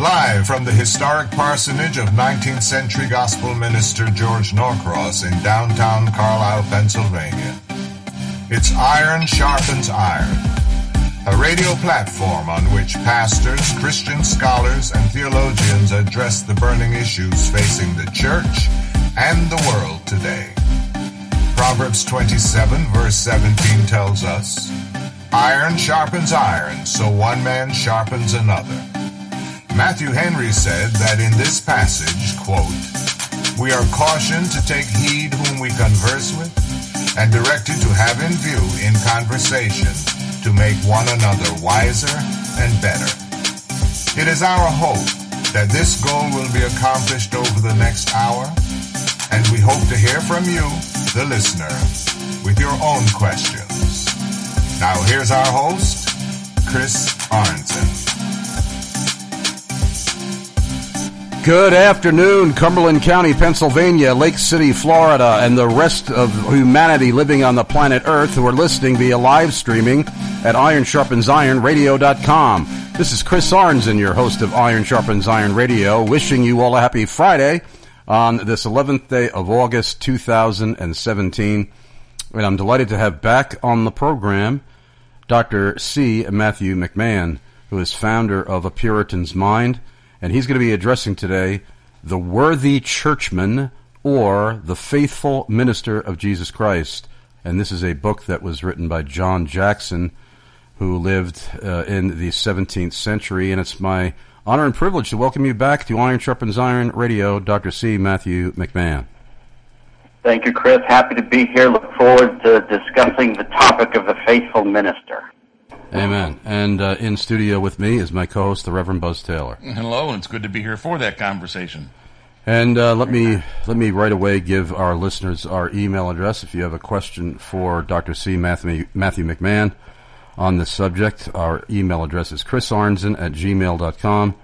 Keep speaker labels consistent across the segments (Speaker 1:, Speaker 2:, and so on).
Speaker 1: Live from the historic parsonage of 19th century gospel minister George Norcross in downtown Carlisle, Pennsylvania. It's Iron Sharpens Iron, a radio platform on which pastors, Christian scholars, and theologians address the burning issues facing the church and the world today. Proverbs 27 verse 17 tells us, "Iron sharpens iron, so one man sharpens another." Matthew Henry said that in this passage, quote, "We are cautioned to take heed whom we converse with, and directed to have in view in conversation to make one another wiser and better." It is our hope that this goal will be accomplished over the next hour, and we hope to hear from you, the listener, with your own questions. Now here's our host, Chris Arnzen.
Speaker 2: Good afternoon, Cumberland County, Pennsylvania, Lake City, Florida, and the rest of humanity living on the planet Earth who are listening via live streaming at IronSharpensIronRadio.com. This is Chris Arnzen, your host of Iron Sharpens Iron Radio, wishing you all a happy Friday on this 11th day of August 2017. And I'm delighted to have back on the program Dr. C. Matthew McMahon, who is founder of A Puritan's Mind. And he's going to be addressing today the worthy churchman or the faithful minister of Jesus Christ. And this is a book that was written by John Jackson, who lived in the 17th century. And it's my honor and privilege to welcome you back to Iron Sharpens Iron Radio, Dr. C. Matthew McMahon.
Speaker 3: Thank you, Chris. Happy to be here. Look forward to discussing the topic of the faithful minister.
Speaker 2: Amen. And in studio with me is my co-host, the Reverend Buzz Taylor.
Speaker 4: Hello, and it's good to be here for that conversation.
Speaker 2: And let me right away give our listeners our email address. If you have a question for Dr. C. Matthew McMahon on this subject, our email address is chrisarnzen@gmail.com.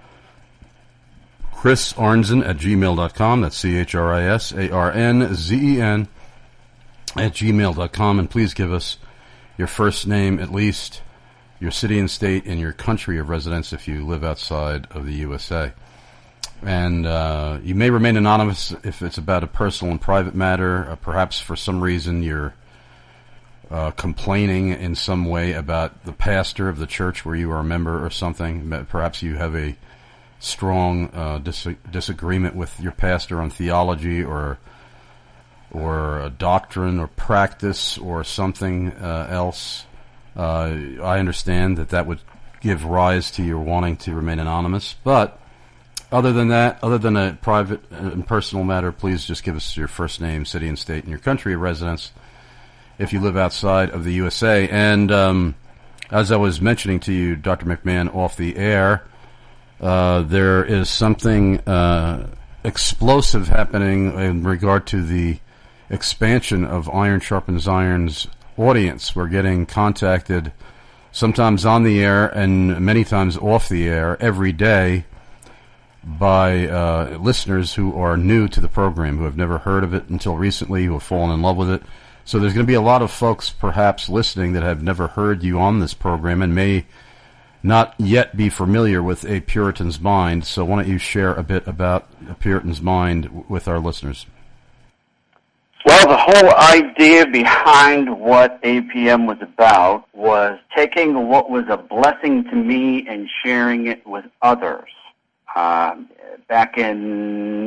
Speaker 2: chrisarnzen@gmail.com. That's CHRISARNZEN @gmail.com. And please give us your first name at least, your city and state, and your country of residence if you live outside of the USA. And you may remain anonymous if it's about a personal and private matter. Perhaps for some reason you're complaining in some way about the pastor of the church where you are a member or something. Perhaps you have a strong disagreement with your pastor on theology or a doctrine or practice or something else. I understand that would give rise to your wanting to remain anonymous. But other than that, other than a private and personal matter, please just give us your first name, city and state, and your country of residence if you live outside of the USA. And as I was mentioning to you, Dr. McMahon, off the air, there is something explosive happening in regard to the expansion of Iron Sharpens Iron's audience. We're getting contacted sometimes on the air and many times off the air every day by listeners who are new to the program, who have never heard of it until recently, who have fallen in love with it. So there's going to be a lot of folks perhaps listening that have never heard you on this program and may not yet be familiar with A Puritan's Mind. So why don't you share a bit about A Puritan's Mind with our listeners?
Speaker 3: Well, the whole idea behind what APM was about was taking what was a blessing to me and sharing it with others. Back in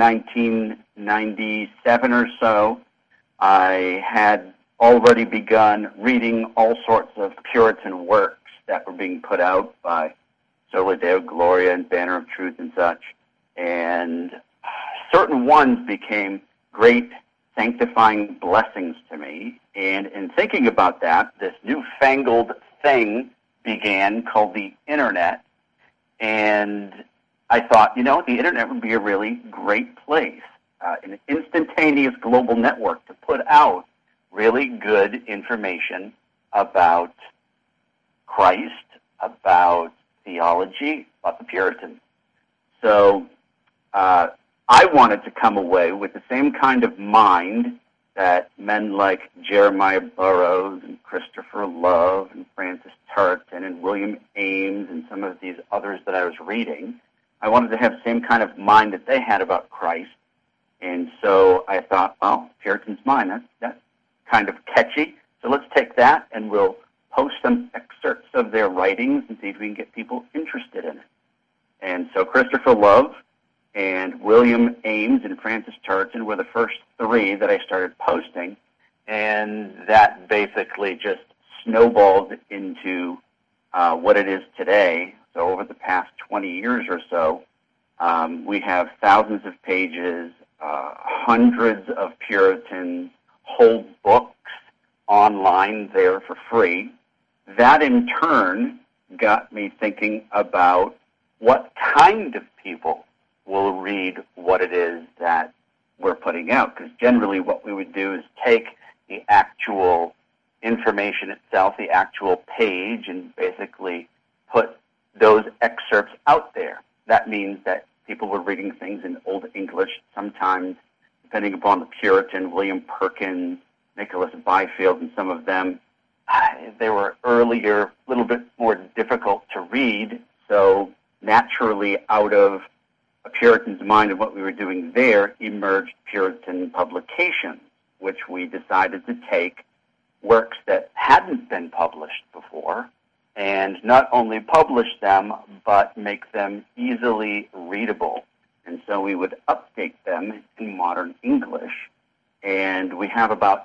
Speaker 3: 1997 or so, I had already begun reading all sorts of Puritan works that were being put out by Soli Deo Gloria and Banner of Truth and such. And certain ones became great sanctifying blessings to me. And in thinking about that, this newfangled thing began called the Internet. And I thought, the Internet would be a really great place, an instantaneous global network to put out really good information about Christ, about theology, about the Puritans. So I wanted to come away with the same kind of mind that men like Jeremiah Burroughs and Christopher Love and Francis Turton and William Ames and some of these others that I was reading I wanted to have the same kind of mind that they had about Christ. And so I thought, well, Puritan's mind, that's kind of catchy. So let's take that and we'll post some excerpts of their writings and see if we can get people interested in it. And so Christopher Love and William Ames and Francis Turretin were the first three that I started posting. And that basically just snowballed into what it is today. So over the past 20 years or so, we have thousands of pages, hundreds of Puritans, whole books online there for free. That in turn got me thinking about what kind of people will read what it is that we're putting out. Because generally what we would do is take the actual information itself, the actual page, and basically put those excerpts out there. That means that people were reading things in Old English, sometimes, depending upon the Puritan, William Perkins, Nicholas Byfield, and some of them, they were earlier, a little bit more difficult to read, so naturally out of a Puritan's mind of what we were doing there emerged Puritan publications, which we decided to take works that hadn't been published before and not only publish them, but make them easily readable. And so we would update them in modern English. And we have about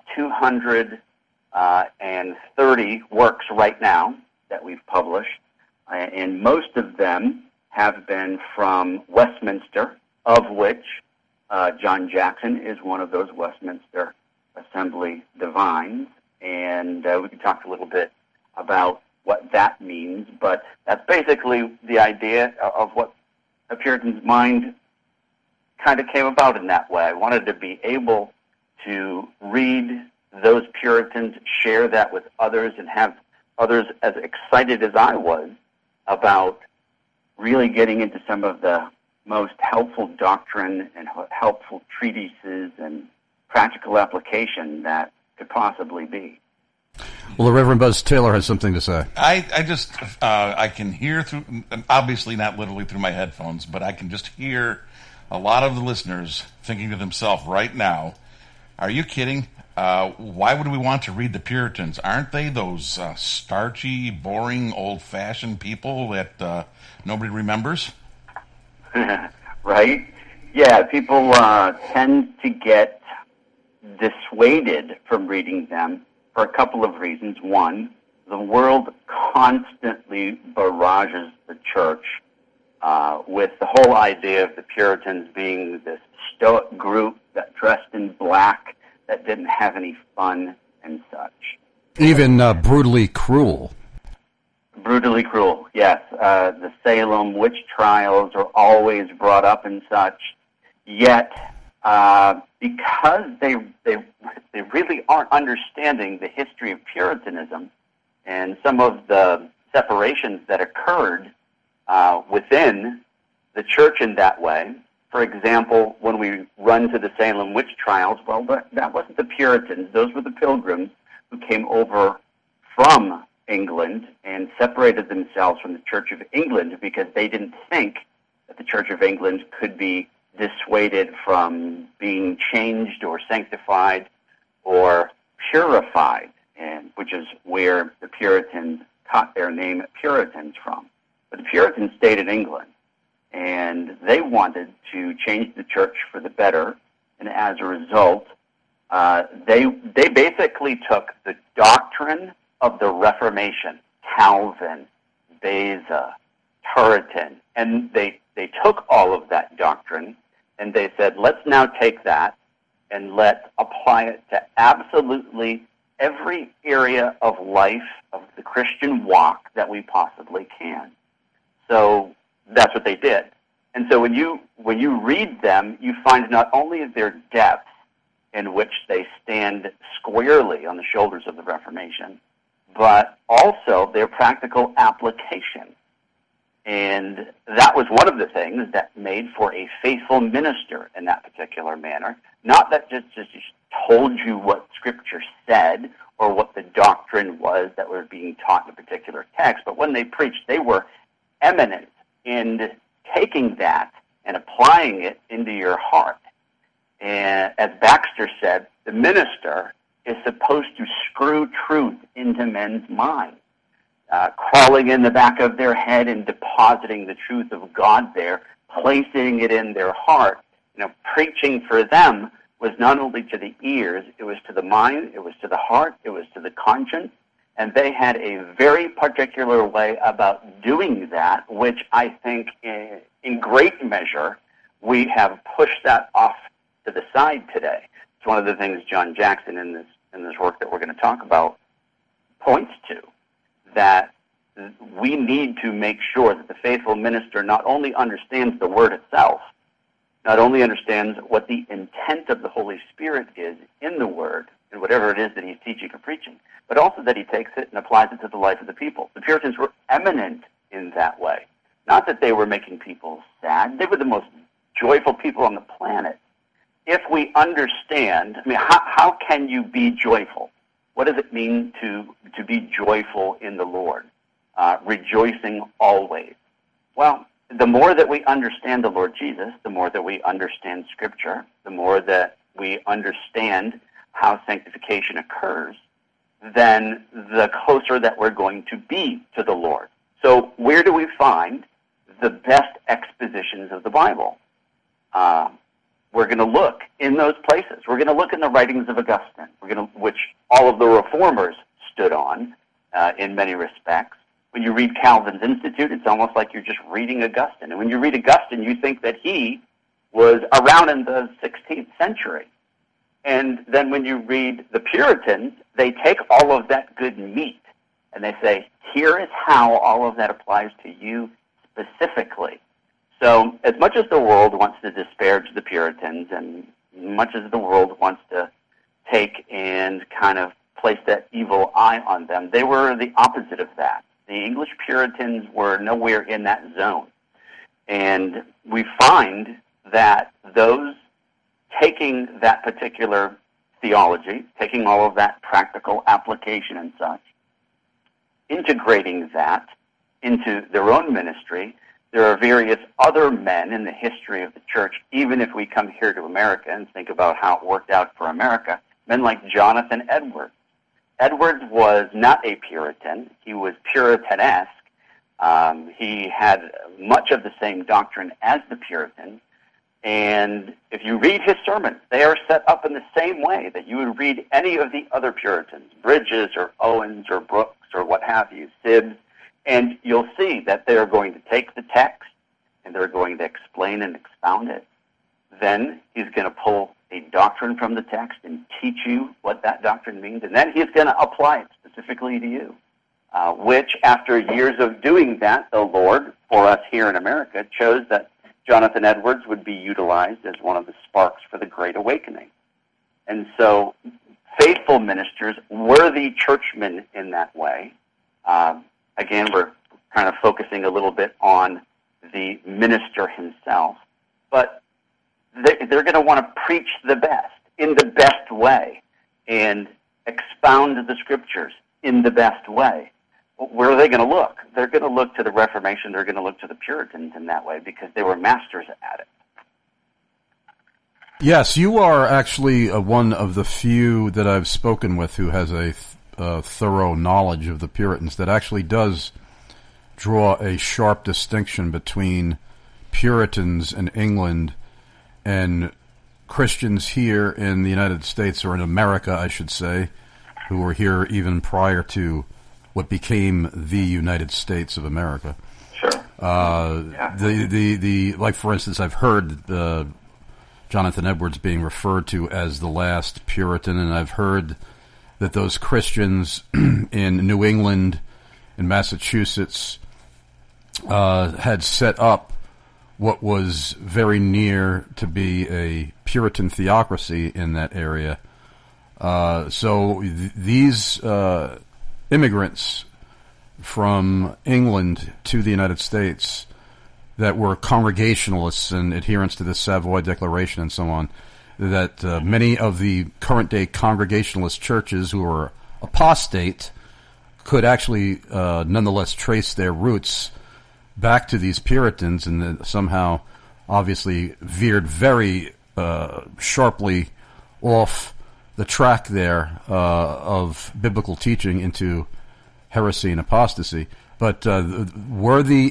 Speaker 3: 230 works right now that we've published. And most of them have been from Westminster, of which John Jackson is one of those Westminster Assembly divines. And we can talk a little bit about what that means, but that's basically the idea of what a Puritan's mind kind of came about in that way. I wanted to be able to read those Puritans, share that with others, and have others as excited as I was about really getting into some of the most helpful doctrine and helpful treatises and practical application that could possibly be.
Speaker 2: Well, the Reverend Buzz Taylor has something to say.
Speaker 4: I can hear through, obviously not literally through my headphones, but I can just hear a lot of the listeners thinking to themselves right now, are you kidding? Why would we want to read the Puritans? Aren't they those starchy, boring, old-fashioned people that nobody remembers?
Speaker 3: Right? Yeah, people tend to get dissuaded from reading them for a couple of reasons. One, the world constantly barrages the church with the whole idea of the Puritans being this stoic group that dressed in black, that didn't have any fun and such.
Speaker 2: Even brutally cruel.
Speaker 3: Brutally cruel, yes. The Salem witch trials are always brought up and such. Yet, because they really aren't understanding the history of Puritanism and some of the separations that occurred within the church in that way. For example, when we run to the Salem witch trials, well, that wasn't the Puritans. Those were the Pilgrims who came over from England and separated themselves from the Church of England because they didn't think that the Church of England could be dissuaded from being changed or sanctified or purified, and which is where the Puritans got their name Puritans from. But the Puritans stayed in England, and they wanted to change the church for the better, and as a result, they basically took the doctrine of the Reformation, Calvin, Beza, Turretin, and they took all of that doctrine, and they said, let's now take that and let's apply it to absolutely every area of life of the Christian walk that we possibly can. So that's what they did. And so when you read them, you find not only their depth in which they stand squarely on the shoulders of the Reformation, but also their practical application. And that was one of the things that made for a faithful minister in that particular manner. Not that just told you what Scripture said or what the doctrine was that was being taught in a particular text, but when they preached, they were eminent in taking that and applying it into your heart. And as Baxter said, the minister is supposed to screw truth into men's minds, crawling in the back of their head and depositing the truth of God there, placing it in their heart. Preaching for them was not only to the ears, it was to the mind, it was to the heart, it was to the conscience, and they had a very particular way about doing that, which I think in great measure we have pushed that off to the side today. It's one of the things John Jackson in this work that we're going to talk about points to, that we need to make sure that the faithful minister not only understands the Word itself, not only understands what the intent of the Holy Spirit is in the Word, and whatever it is that he's teaching or preaching, but also that he takes it and applies it to the life of the people. The Puritans were eminent in that way. Not that they were making people sad. They were the most joyful people on the planet. If we understand, how can you be joyful? What does it mean to be joyful in the Lord? Rejoicing always. Well, the more that we understand the Lord Jesus, the more that we understand Scripture, the more that we understand how sanctification occurs, then the closer that we're going to be to the Lord. So where do we find the best expositions of the Bible? We're going to look in those places. We're going to look in the writings of Augustine, which all of the reformers stood on in many respects. When you read Calvin's Institute, it's almost like you're just reading Augustine. And when you read Augustine, you think that he was around in the 16th century. And then when you read the Puritans, they take all of that good meat and they say, here is how all of that applies to you specifically. So as much as the world wants to disparage the Puritans and much as the world wants to take and kind of place that evil eye on them, they were the opposite of that. The English Puritans were nowhere in that zone. And we find that those taking that particular theology, taking all of that practical application and such, integrating that into their own ministry, there are various other men in the history of the church, even if we come here to America and think about how it worked out for America, men like Jonathan Edwards. Edwards was not a Puritan. He was Puritanesque. He had much of the same doctrine as the Puritans. And if you read his sermons, they are set up in the same way that you would read any of the other Puritans, Bridges or Owens or Brooks or what have you, Sibbes, and you'll see that they are going to take the text and they're going to explain and expound it. Then he's going to pull a doctrine from the text and teach you what that doctrine means, and then he's going to apply it specifically to you, which after years of doing that, the Lord, for us here in America, chose that Jonathan Edwards would be utilized as one of the sparks for the Great Awakening. And so faithful ministers, worthy churchmen in that way. Again, we're kind of focusing a little bit on the minister himself, but they're going to want to preach the best, in the best way, and expound the Scriptures in the best way. Where are they going to look? They're going to look to the Reformation. They're going to look to the Puritans in that way because they were masters at it.
Speaker 2: Yes, you are actually one of the few that I've spoken with who has a thorough knowledge of the Puritans that actually does draw a sharp distinction between Puritans in England and Christians here in the United States, or in America, I should say, who were here even prior to what became the United States of America.
Speaker 3: Sure.
Speaker 2: Like for instance, I've heard Jonathan Edwards being referred to as the last Puritan, and I've heard that those Christians in New England and Massachusetts had set up what was very near to be a Puritan theocracy in that area. So these immigrants from England to the United States that were Congregationalists and adherents to the Savoy Declaration and so on, that many of the current-day Congregationalist churches who were apostate could actually nonetheless trace their roots back to these Puritans and then somehow obviously veered very sharply off the track there of biblical teaching into heresy and apostasy. But were the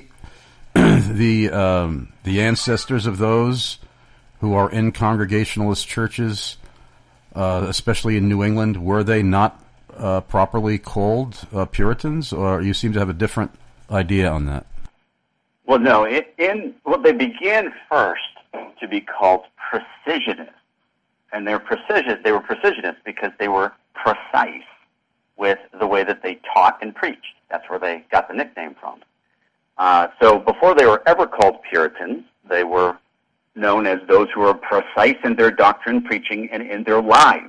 Speaker 2: ancestors of those who are in Congregationalist churches, especially in New England, were they not properly called Puritans, or you seem to have a different idea on that?
Speaker 3: Well, no. They began first to be called precisionists, and they were precisionists because they were precise with the way that they taught and preached. That's where they got the nickname from. So before they were ever called Puritans, they were known as those who were precise in their doctrine, preaching, and in their lives.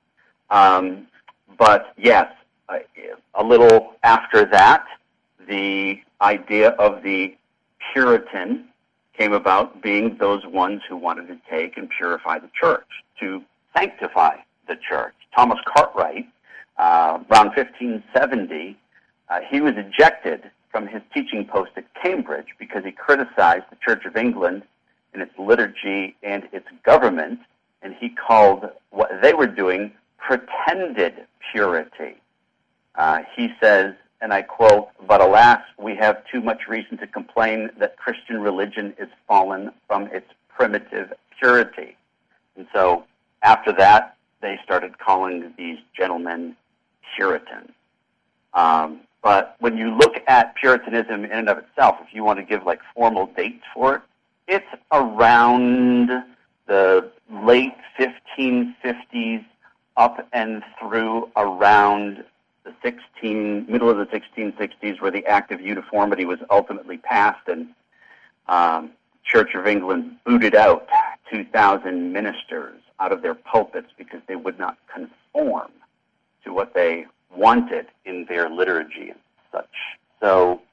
Speaker 3: But yes, a little after that, the idea of the Puritan came about, being those ones who wanted to take and purify the church, to sanctify the church. Thomas Cartwright, around 1570, he was ejected from his teaching post at Cambridge because he criticized the Church of England in its liturgy and its government, and he called what they were doing pretended purity. He says, and I quote, "But alas, we have too much reason to complain that Christian religion is fallen from its primitive purity." And so after that, they started calling these gentlemen Puritans. But when you look at Puritanism in and of itself, if you want to give like formal dates for it, it's around the late 1550s up and through around the middle of the 1660s, where the Act of Uniformity was ultimately passed, and Church of England booted out 2,000 ministers out of their pulpits because they would not conform to what they wanted in their liturgy and such. So,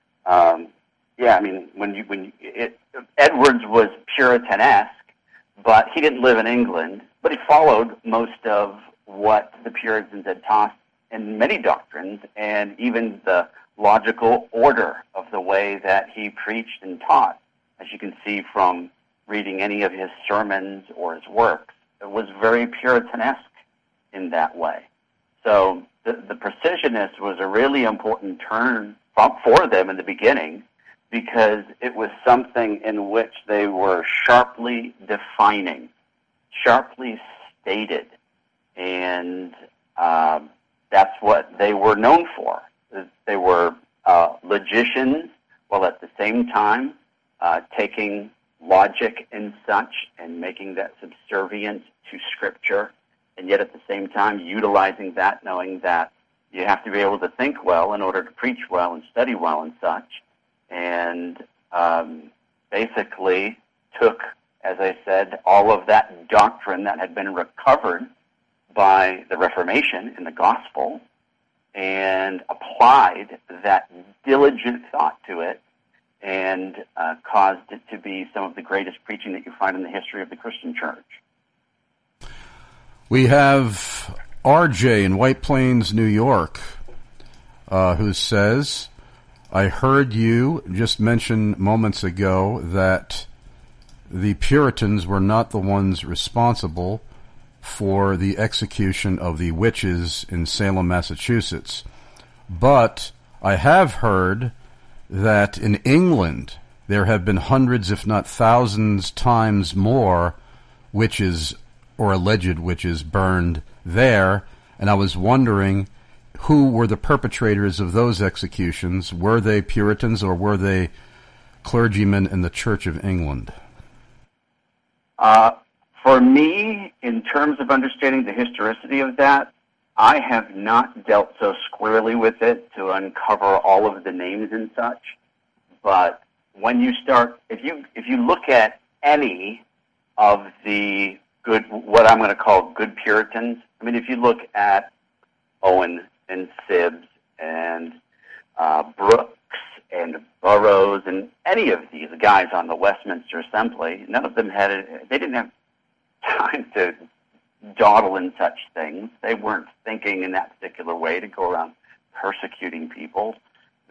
Speaker 3: Edwards was Puritanesque, but he didn't live in England, but he followed most of what the Puritans had taught in many doctrines, and even the logical order of the way that he preached and taught. As you can see from reading any of his sermons or his works, it was very Puritanesque in that way. So the precisionist was a really important term for them in the beginning, because it was something in which they were sharply defining, sharply stated, and that's what they were known for. They were logicians, while at the same time taking logic and such and making that subservient to Scripture, and yet at the same time utilizing that, knowing that you have to be able to think well in order to preach well and study well and such, and basically took, as I said, all of that doctrine that had been recovered by the Reformation in the gospel and applied that diligent thought to it, and caused it to be some of the greatest preaching that you find in the history of the Christian church.
Speaker 2: We have RJ in White Plains, New York, who says, "I heard you just mention moments ago that the Puritans were not the ones responsible for the execution of the witches in Salem, Massachusetts. But I have heard that in England there have been hundreds, if not thousands times more witches or alleged witches burned there, and I was wondering who were the perpetrators of those executions. Were they Puritans or were they clergymen in the Church of England?"
Speaker 3: For me, in terms of understanding the historicity of that, I have not dealt so squarely with it to uncover all of the names and such. But when you start, if you look at any of the good, what I'm going to call good Puritans, I mean, if you look at Owen and Sibbs and Brooks and Burroughs and any of these guys on the Westminster Assembly, none of them they didn't have time to dawdle in such things. They weren't thinking in that particular way to go around persecuting people.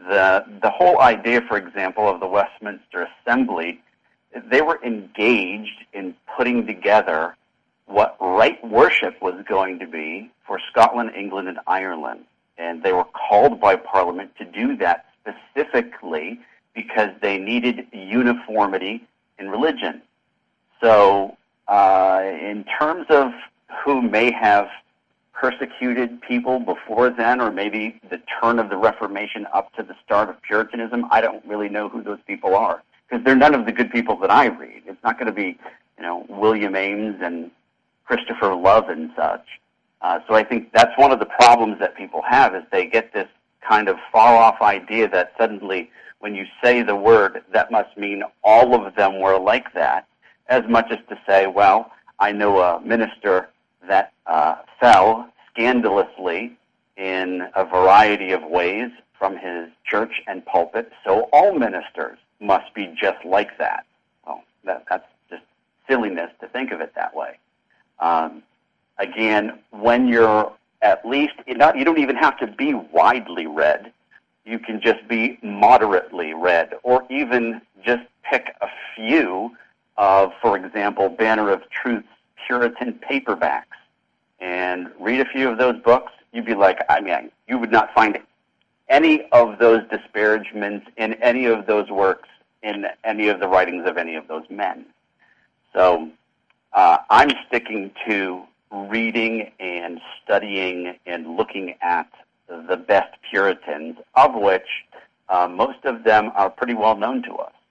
Speaker 3: The whole idea, for example, of the Westminster Assembly, they were engaged in putting together what right worship was going to be for Scotland, England, and Ireland. And they were called by Parliament to do that specifically because they needed uniformity in religion. So in terms of who may have persecuted people before then, or maybe the turn of the Reformation up to the start of Puritanism, I don't really know who those people are, because they're none of the good people that I read. It's not going to be, William Ames and Christopher Love and such. So I think that's one of the problems that people have, is they get this kind of far-off idea that suddenly when you say the word, that must mean all of them were like that, as much as to say, well, I know a minister that fell scandalously in a variety of ways from his church and pulpit, so all ministers must be just like that. Well, that's just silliness to think of it that way. Again, when you're at least, you don't even have to be widely read. You can just be moderately read, or even just pick a few of, for example, Banner of Truth's Puritan paperbacks, and read a few of those books. You'd be like, you would not find any of those disparagements in any of those works in any of the writings of any of those men. So I'm sticking to reading and studying and looking at the best Puritans, of which most of them are pretty well known to us.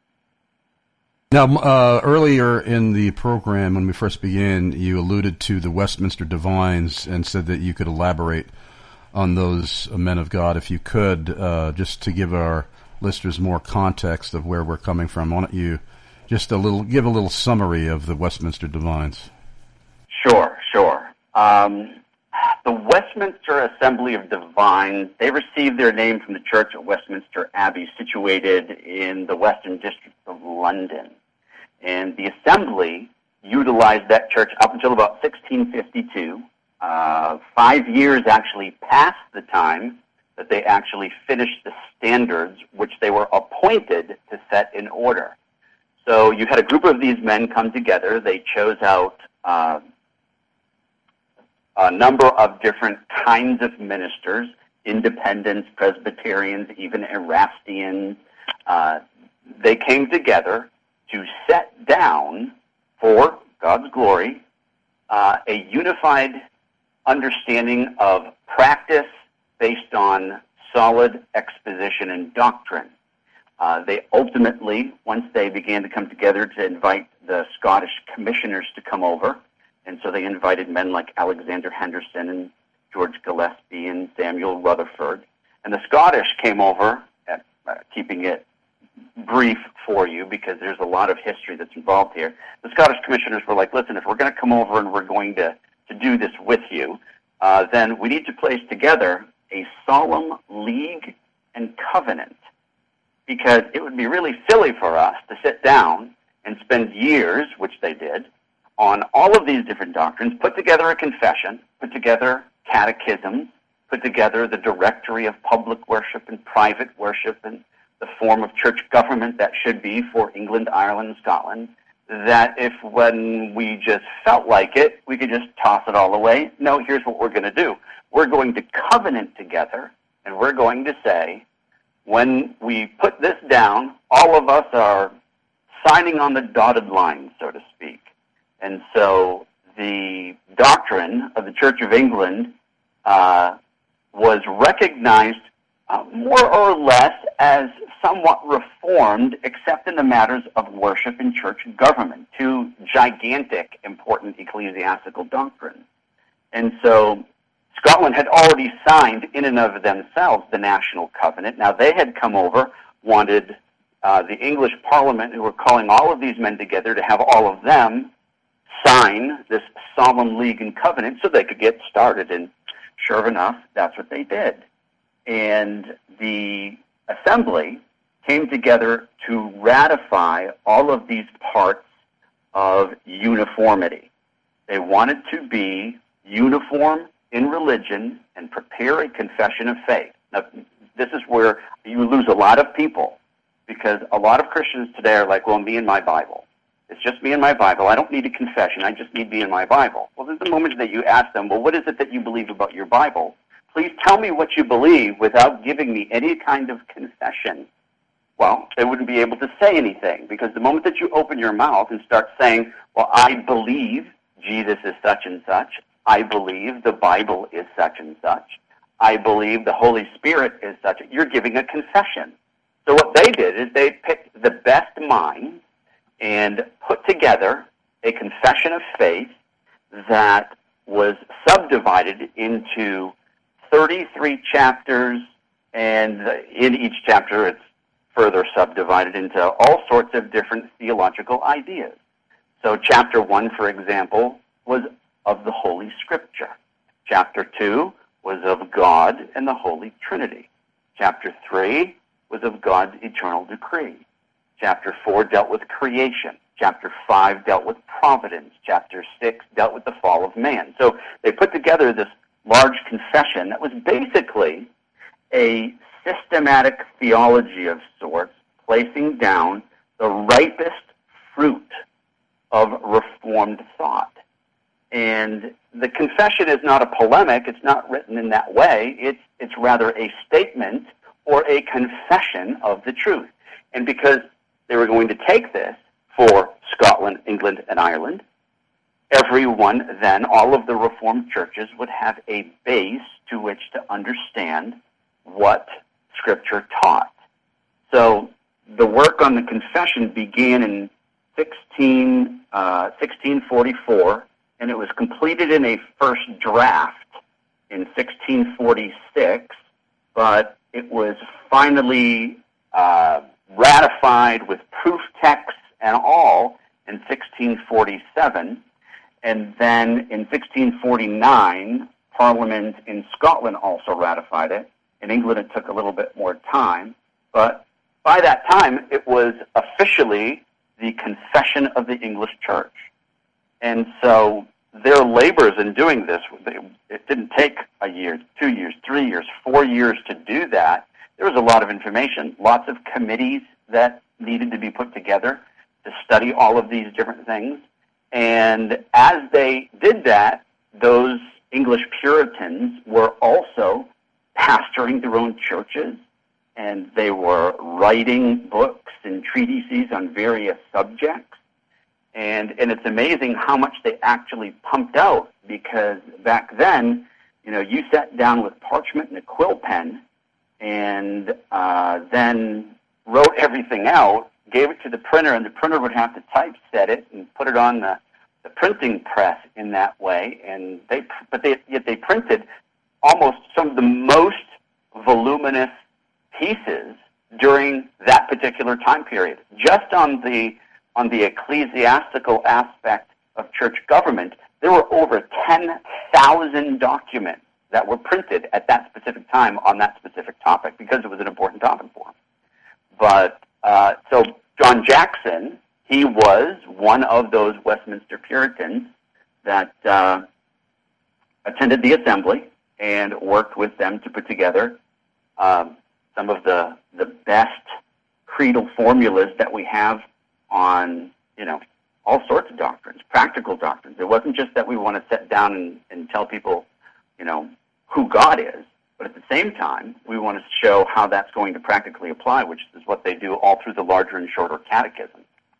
Speaker 2: Now, earlier in the program, when we first began, you alluded to the Westminster Divines and said that you could elaborate on those men of God. If you could, just to give our listeners more context of where we're coming from, why don't you just give a little summary of the Westminster Divines? Sure.
Speaker 3: The Westminster Assembly of Divines, they received their name from the church at Westminster Abbey, situated in the Western District of London. And the Assembly utilized that church up until about 1652, 5 years actually past the time that they actually finished the standards which they were appointed to set in order. So you had a group of these men come together. They chose out a number of different kinds of ministers, Independents, Presbyterians, even Erastians. They came together to set down, for God's glory, a unified understanding of practice based on solid exposition and doctrine. They ultimately, once they began to come together, to invite the Scottish commissioners to come over, and so they invited men like Alexander Henderson and George Gillespie and Samuel Rutherford. And the Scottish came over, keeping it brief for you because there's a lot of history that's involved here. The Scottish commissioners were like, listen, if we're going to come over and we're going to do this with you, then we need to place together a solemn league and covenant, because it would be really silly for us to sit down and spend years, which they did, on all of these different doctrines, put together a confession, put together catechisms, put together the directory of public worship and private worship and the form of church government that should be for England, Ireland, and Scotland, that if when we just felt like it, we could just toss it all away. No, here's what we're going to do. We're going to covenant together, and we're going to say, when we put this down, all of us are signing on the dotted line, so to speak. And so the doctrine of the Church of England was recognized more or less as somewhat reformed, except in the matters of worship and church government, two gigantic, important ecclesiastical doctrines. And so Scotland had already signed in and of themselves the National Covenant. Now they had come over, wanted the English Parliament, who were calling all of these men together, to have all of them sign this solemn league and covenant so they could get started. And sure enough, that's what they did. And the Assembly came together to ratify all of these parts of uniformity. They wanted to be uniform in religion and prepare a confession of faith. Now, this is where you lose a lot of people, because a lot of Christians today are like, well, me and my Bible. It's just me and my Bible. I don't need a confession. I just need me and my Bible. Well, there's the moment that you ask them, well, what is it that you believe about your Bible? Please tell me what you believe without giving me any kind of confession. Well, they wouldn't be able to say anything, because the moment that you open your mouth and start saying, well, I believe Jesus is such and such, I believe the Bible is such and such, I believe the Holy Spirit is such, you're giving a confession. So what they did is they picked the best minds and put together a confession of faith that was subdivided into 33 chapters, and in each chapter it's further subdivided into all sorts of different theological ideas. So chapter 1, for example, was of the Holy Scripture. Chapter 2 was of God and the Holy Trinity. Chapter 3 was of God's eternal decree. Chapter 4 dealt with creation. Chapter 5 dealt with providence. Chapter 6 dealt with the fall of man. So they put together this large confession that was basically a systematic theology of sorts, placing down the ripest fruit of Reformed thought. And the confession is not a polemic. It's not written in that way. It's rather a statement or a confession of the truth. And because they were going to take this for Scotland, England, and Ireland, everyone then, all of the Reformed churches, would have a base to which to understand what Scripture taught. So the work on the confession began in 1644, and it was completed in a first draft in 1646, but it was finally ratified with proof texts and all in 1647, and then in 1649, Parliament in Scotland also ratified it. In England, it took a little bit more time, but by that time, it was officially the Confession of the English Church. And so their labors in doing this, it didn't take a year, 2 years, 3 years, 4 years to do that. There was a lot of information, lots of committees that needed to be put together to study all of these different things. And as they did that, those English Puritans were also pastoring their own churches, and they were writing books and treatises on various subjects. And it's amazing how much they actually pumped out, because back then, you sat down with parchment and a quill pen and then wrote everything out, gave it to the printer, and the printer would have to typeset it and put it on the printing press in that way. And yet they printed almost some of the most voluminous pieces during that particular time period. Just on the ecclesiastical aspect of church government, there were over 10,000 documents that were printed at that specific time on that specific topic, because it was an important topic for them. But so John Jackson, he was one of those Westminster Puritans that attended the assembly and worked with them to put together some of the best creedal formulas that we have on, all sorts of doctrines, practical doctrines. It wasn't just that we want to sit down and tell people, who God is, but at the same time, we want to show how that's going to practically apply, which is what they do all through the larger and shorter catechism.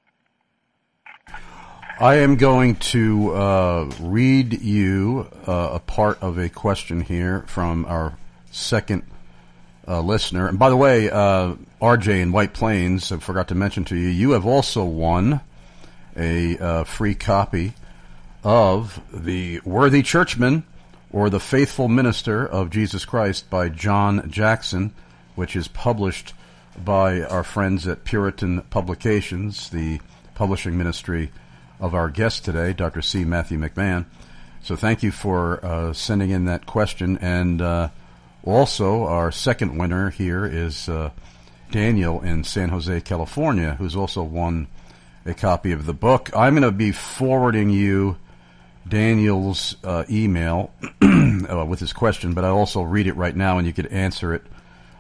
Speaker 2: I am going to read you a part of a question here from our second listener. And by the way, RJ in White Plains, I forgot to mention to you, you have also won a free copy of The Worthy Churchman, or The Faithful Minister of Jesus Christ by John Jackson, which is published by our friends at Puritan Publications, the publishing ministry of our guest today, Dr. C. Matthew McMahon. So thank you for sending in that question. And also, our second winner here is Daniel in San Jose, California, who's also won a copy of the book. I'm going to be forwarding you Daniel's email with his question, but I'll also read it right now, and you could answer it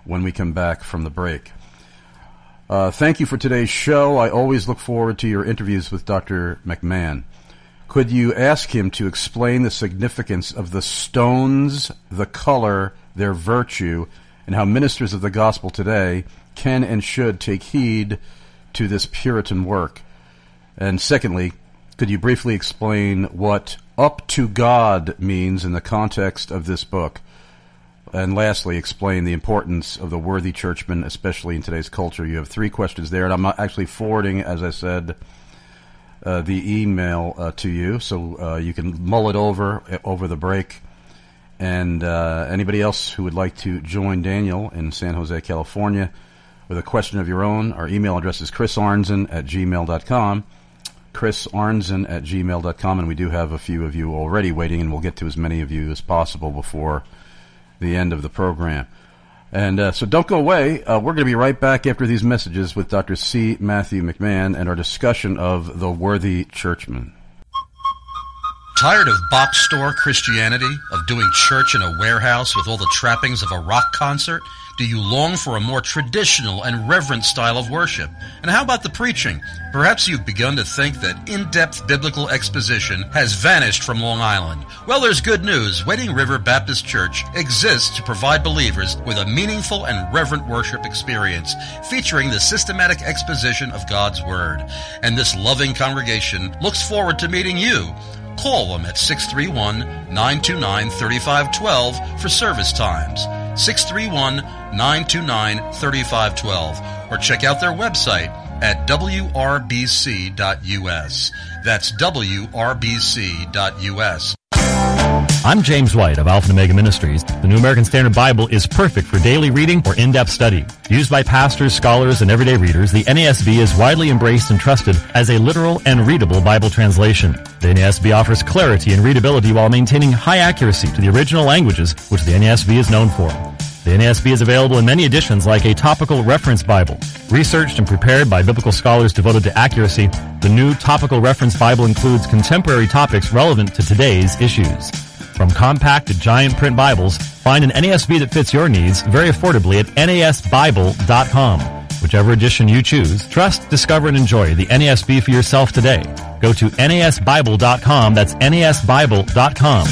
Speaker 2: when we come back from the break. Thank you for today's show. I always look forward to your interviews with Dr. McMahon. Could you ask him to explain the significance of the stones, the color, their virtue, and how ministers of the gospel today can and should take heed to this Puritan work? And secondly, could you briefly explain what up to God means in the context of this book? And lastly, explain the importance of the worthy churchman, especially in today's culture. You have 3 questions there, and I'm actually forwarding, as I said, the email to you, so you can mull it over the break. And anybody else who would like to join Daniel in San Jose, California, with a question of your own, our email address is chrisarnzen@gmail.com, chrisarnzen@gmail.com, and we do have a few of you already waiting, and we'll get to as many of you as possible before the end of the program. And so don't go away. We're going to be right back after these messages with Dr. C. Matthew McMahon and our discussion of the worthy churchman.
Speaker 5: Tired of box store Christianity, of doing church in a warehouse with all the trappings of a rock concert? Do you long for a more traditional and reverent style of worship? And how about the preaching? Perhaps you've begun to think that in-depth biblical exposition has vanished from Long Island. Well, there's good news. Wading River Baptist Church exists to provide believers with a meaningful and reverent worship experience featuring the systematic exposition of God's Word. And this loving congregation looks forward to meeting you. Call them at 631-929-3512 for service times. 631-929-3512, or check out their website at wrbc.us. That's wrbc.us.
Speaker 6: I'm James White of Alpha and Omega Ministries. The New American Standard Bible is perfect for daily reading or in-depth study. Used by pastors, scholars, and everyday readers, the NASB is widely embraced and trusted as a literal and readable Bible translation. The NASB offers clarity and readability while maintaining high accuracy to the original languages, which the NASB is known for. The NASB is available in many editions like a topical reference Bible. Researched and prepared by biblical scholars devoted to accuracy, the new topical reference Bible includes contemporary topics relevant to today's issues. From compact to giant print Bibles, find an NASB that fits your needs very affordably at nasbible.com. Whichever edition you choose, trust, discover, and enjoy the NASB for yourself today. Go to nasbible.com. That's nasbible.com.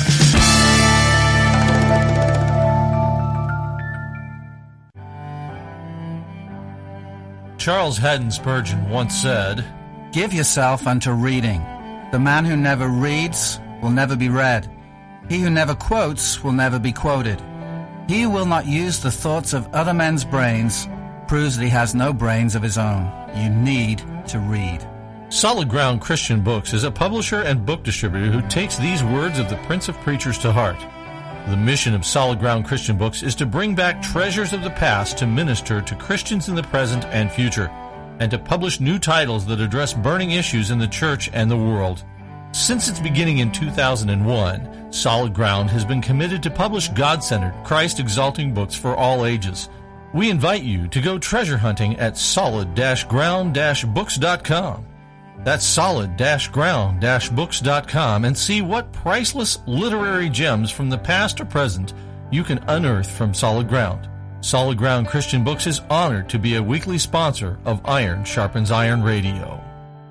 Speaker 7: Charles Haddon Spurgeon once said,
Speaker 8: "Give yourself unto reading. The man who never reads will never be read. He who never quotes will never be quoted. He who will not use the thoughts of other men's brains proves that he has no brains of his own. You need to read."
Speaker 7: Solid Ground Christian Books is a publisher and book distributor who takes these words of the Prince of Preachers to heart. The mission of Solid Ground Christian Books is to bring back treasures of the past to minister to Christians in the present and future, and to publish new titles that address burning issues in the church and the world. Since its beginning in 2001, Solid Ground has been committed to publish God-centered, Christ-exalting books for all ages. We invite you to go treasure hunting at solid-ground-books.com. That's solid-ground-books.com, and see what priceless literary gems from the past or present you can unearth from Solid Ground. Solid Ground Christian Books is honored to be a weekly sponsor of Iron Sharpens Iron Radio.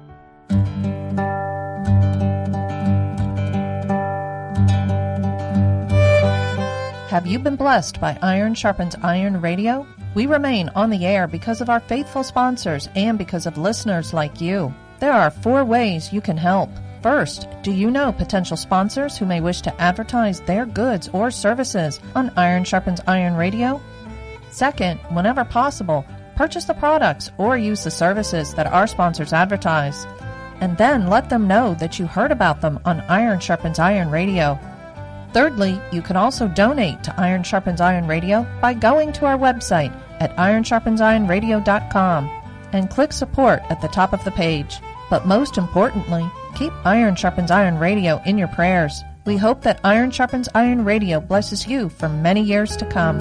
Speaker 9: Have you been blessed by Iron Sharpens Iron Radio? We remain on the air because of our faithful sponsors and because of listeners like you. There are 4 ways you can help. First, do you know potential sponsors who may wish to advertise their goods or services on Iron Sharpens Iron Radio? Second, whenever possible, purchase the products or use the services that our sponsors advertise. And then let them know that you heard about them on Iron Sharpens Iron Radio. Thirdly, you can also donate to Iron Sharpens Iron Radio by going to our website at ironsharpensironradio.com and click support at the top of the page. But most importantly, keep Iron Sharpens Iron Radio in your prayers. We hope that Iron Sharpens Iron Radio blesses you for many years to come.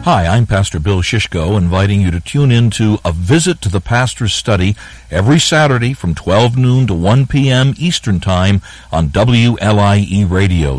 Speaker 10: Hi, I'm Pastor Bill Shishko, inviting you to tune in to A Visit to the Pastor's Study every Saturday from 12 noon to 1 p.m. Eastern Time on WLIE Radio,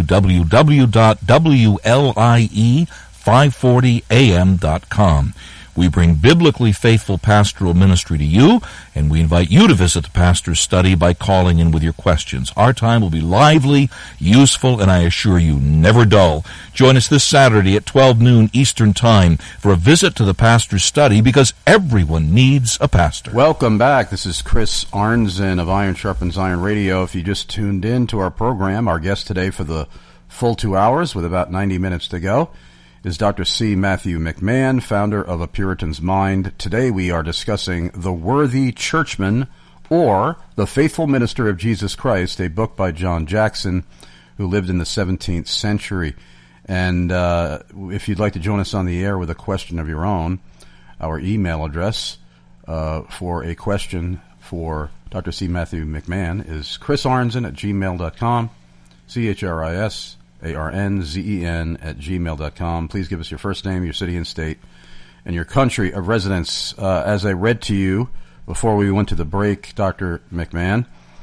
Speaker 10: www.WLIE540am.com. We bring biblically faithful pastoral ministry to you, and we invite you to visit the Pastor's Study by calling in with your questions. Our time will be lively, useful, and I assure you, never dull. Join us this Saturday at 12 noon Eastern Time for a visit to the Pastor's Study, because everyone needs a pastor.
Speaker 2: Welcome back. This is Chris Arnzen of Iron Sharpens Iron Radio. If you just tuned in to our program, our guest today for the full 2 hours with about 90 minutes to go is Dr. C. Matthew McMahon, founder of A Puritan's Mind. Today we are discussing The Worthy Churchman, or The Faithful Minister of Jesus Christ, a book by John Jackson, who lived in the 17th century. And if you'd like to join us on the air with a question of your own, our email address for a question for Dr. C. Matthew McMahon is chrisarnzen@gmail.com, CHRISARNZEN@gmail.com. Please give us your first name, your city and state, and your country of residence. As I read to you before we went to the break, Dr. McMahon,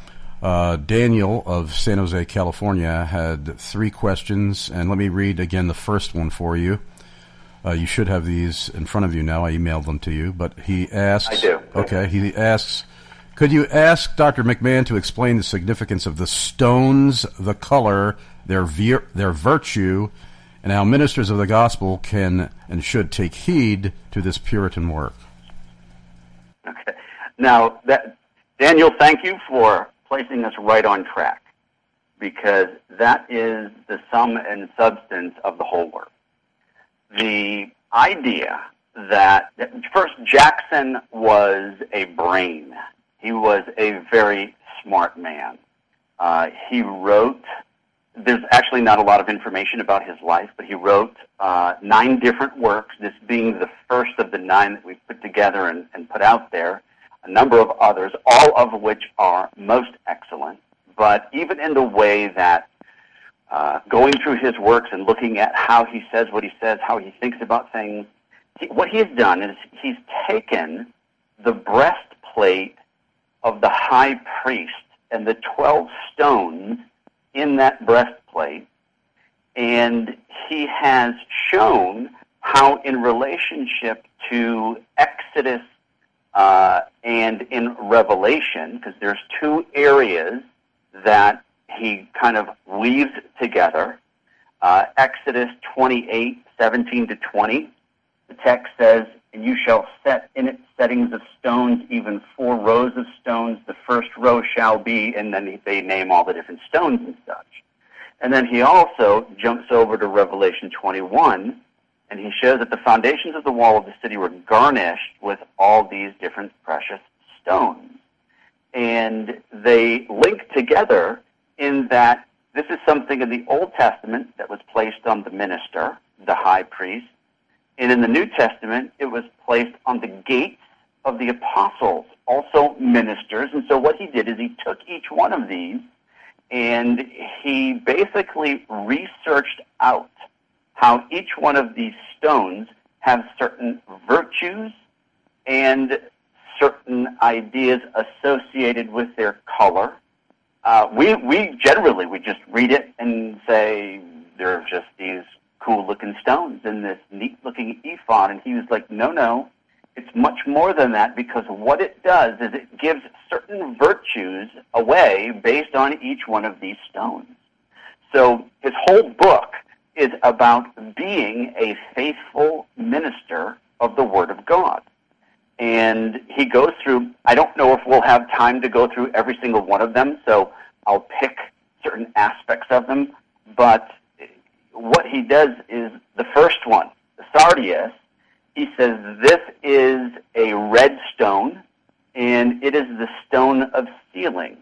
Speaker 2: Daniel of San Jose, California, had 3 questions, and let me read again the first one for you. You should have these in front of you now. I emailed them to you, but he asks...
Speaker 3: I do.
Speaker 2: Okay, he asks, could you ask Dr. McMahon to explain the significance of the stones, the color, their virtue, and how ministers of the gospel can and should take heed to this Puritan work?
Speaker 3: Okay. Now, Daniel, thank you for placing us right on track, because that is the sum and substance of the whole work. The idea that first, Jackson was a brain. He was a very smart man. He wrote, there's actually not a lot of information about his life, but he wrote 9 different works, this being the first of the 9 that we've put together and put out there, a number of others, all of which are most excellent. But even in the way that going through his works and looking at how he says what he says, how he thinks about things, what he has done is he's taken the breastplate of the high priest and the 12 stones in that breastplate, and he has shown how in relationship to Exodus and in Revelation, because there's 2 areas that he kind of weaves together. Exodus 28:17-20, the text says, "And you shall set in its settings of stones, even 4 rows of stones. The first row shall be," and then they name all the different stones and such. And then he also jumps over to Revelation 21, and he shows that the foundations of the wall of the city were garnished with all these different precious stones. And they link together in that this is something in the Old Testament that was placed on the minister, the high priest, and in the New Testament it was placed on the gates of the apostles, also ministers. And so what he did is he took each one of these and he basically researched out how each one of these stones have certain virtues and certain ideas associated with their color. We generally just read it and say they're just these cool-looking stones in this neat-looking ephod, and he was like, no, it's much more than that, because what it does is it gives certain virtues away based on each one of these stones. So his whole book is about being a faithful minister of the Word of God. And he goes through, I don't know if we'll have time to go through every single one of them, so I'll pick certain aspects of them. But what he does is the first one, the sardius, he says this is a red stone, and it is the stone of sealing,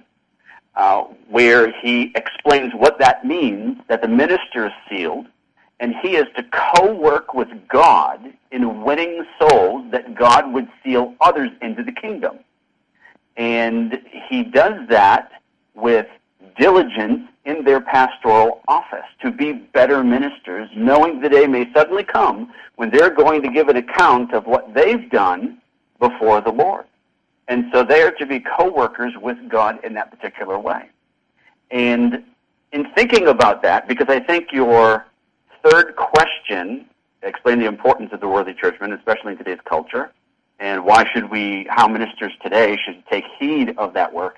Speaker 3: where he explains what that means, that the minister is sealed, and he is to co-work with God in winning souls that God would seal others into the kingdom. And he does that with diligence in their pastoral office, to be better ministers, knowing the day may suddenly come when they're going to give an account of what they've done before the Lord. And so they are to be co-workers with God in that particular way. And in thinking about that, because I think your third question explained the importance of the worthy churchman, especially in today's culture, and how ministers today should take heed of that work.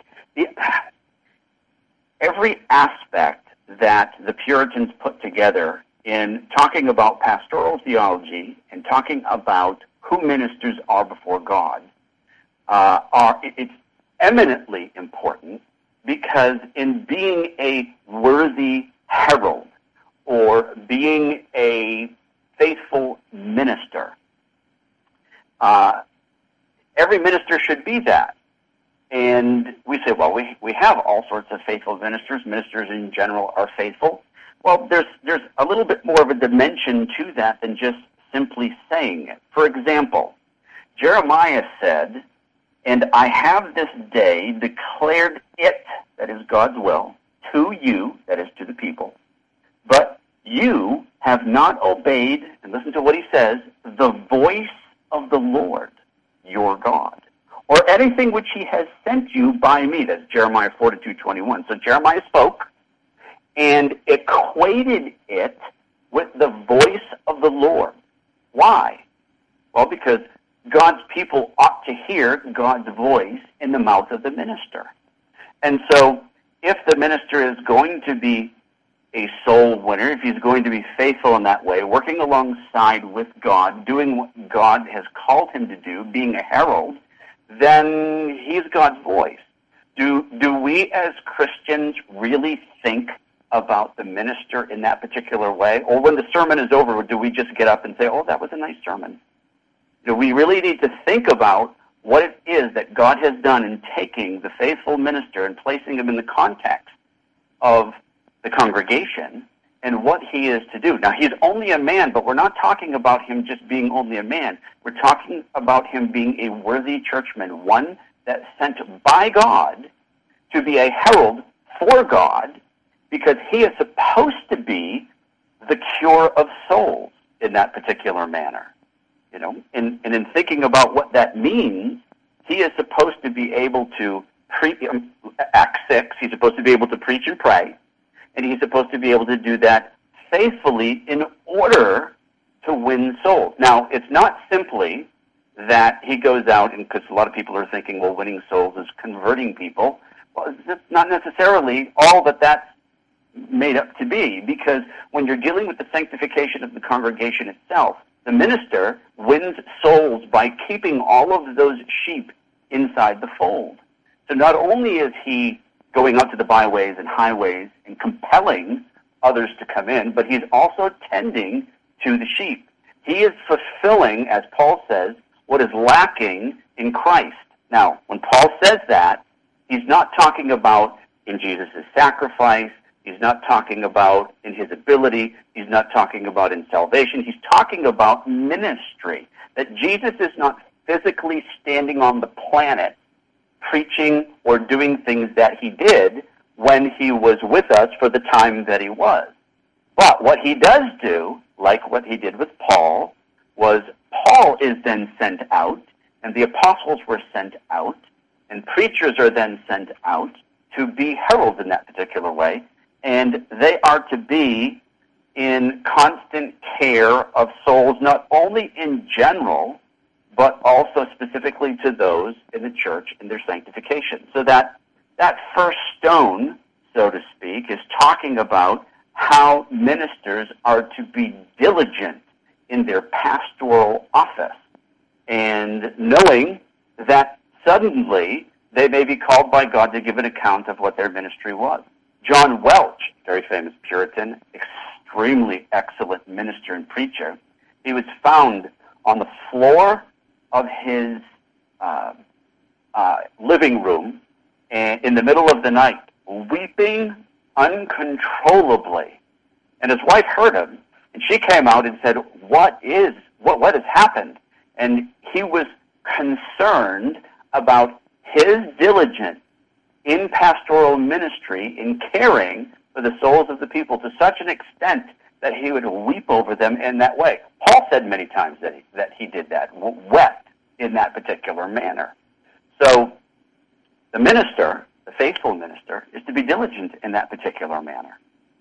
Speaker 3: Every aspect that the Puritans put together in talking about pastoral theology and talking about who ministers are before God, it's eminently important, because in being a worthy herald or being a faithful minister, every minister should be that. And we say, well, we have all sorts of faithful ministers. Ministers in general are faithful. Well, there's a little bit more of a dimension to that than just simply saying it. For example, Jeremiah said, "And I have this day declared it," that is God's will, "to you," that is to the people, "but you have not obeyed," and listen to what he says, "the voice of the Lord your God, or anything which he has sent you by me." That's Jeremiah 42:21. So Jeremiah spoke and equated it with the voice of the Lord. Why? Well, because God's people ought to hear God's voice in the mouth of the minister. And so if the minister is going to be a soul winner, if he's going to be faithful in that way, working alongside with God, doing what God has called him to do, being a herald, then he's God's voice. Do we as Christians really think about the minister in that particular way? Or when the sermon is over, do we just get up and say, "Oh, that was a nice sermon"? We really need to think about what it is that God has done in taking the faithful minister and placing him in the context of the congregation and what he is to do. Now, he's only a man, but we're not talking about him just being only a man. We're talking about him being a worthy churchman, one that's sent by God to be a herald for God, because he is supposed to be the cure of souls in that particular manner. And in thinking about what that means, he is supposed to be able to preach. Acts 6, he's supposed to be able to preach and pray, and he's supposed to be able to do that faithfully in order to win souls. Now, it's not simply that he goes out, and because a lot of people are thinking, well, winning souls is converting people. Well, it's not necessarily all that that's made up to be, because when you're dealing with the sanctification of the congregation itself, the minister wins souls by keeping all of those sheep inside the fold. So not only is he going out to the byways and highways and compelling others to come in, but he's also tending to the sheep. He is fulfilling, as Paul says, what is lacking in Christ. Now, when Paul says that, he's not talking about in Jesus' sacrifice. He's not talking about in his ability. He's not talking about in salvation. He's talking about ministry, that Jesus is not physically standing on the planet preaching or doing things that he did when he was with us for the time that he was. But what he does do, like what he did with Paul, was Paul is then sent out, and the apostles were sent out, and preachers are then sent out to be heralds in that particular way. And they are to be in constant care of souls, not only in general, but also specifically to those in the church in their sanctification. So that first stone, so to speak, is talking about how ministers are to be diligent in their pastoral office, and knowing that suddenly they may be called by God to give an account of what their ministry was. John Welch, very famous Puritan, extremely excellent minister and preacher, he was found on the floor of his living room in the middle of the night, weeping uncontrollably. And his wife heard him, and she came out and said, what has happened? And he was concerned about his diligence in pastoral ministry, in caring for the souls of the people to such an extent that he would weep over them in that way. Paul said many times that he did that, wept in that particular manner. So the minister, the faithful minister, is to be diligent in that particular manner.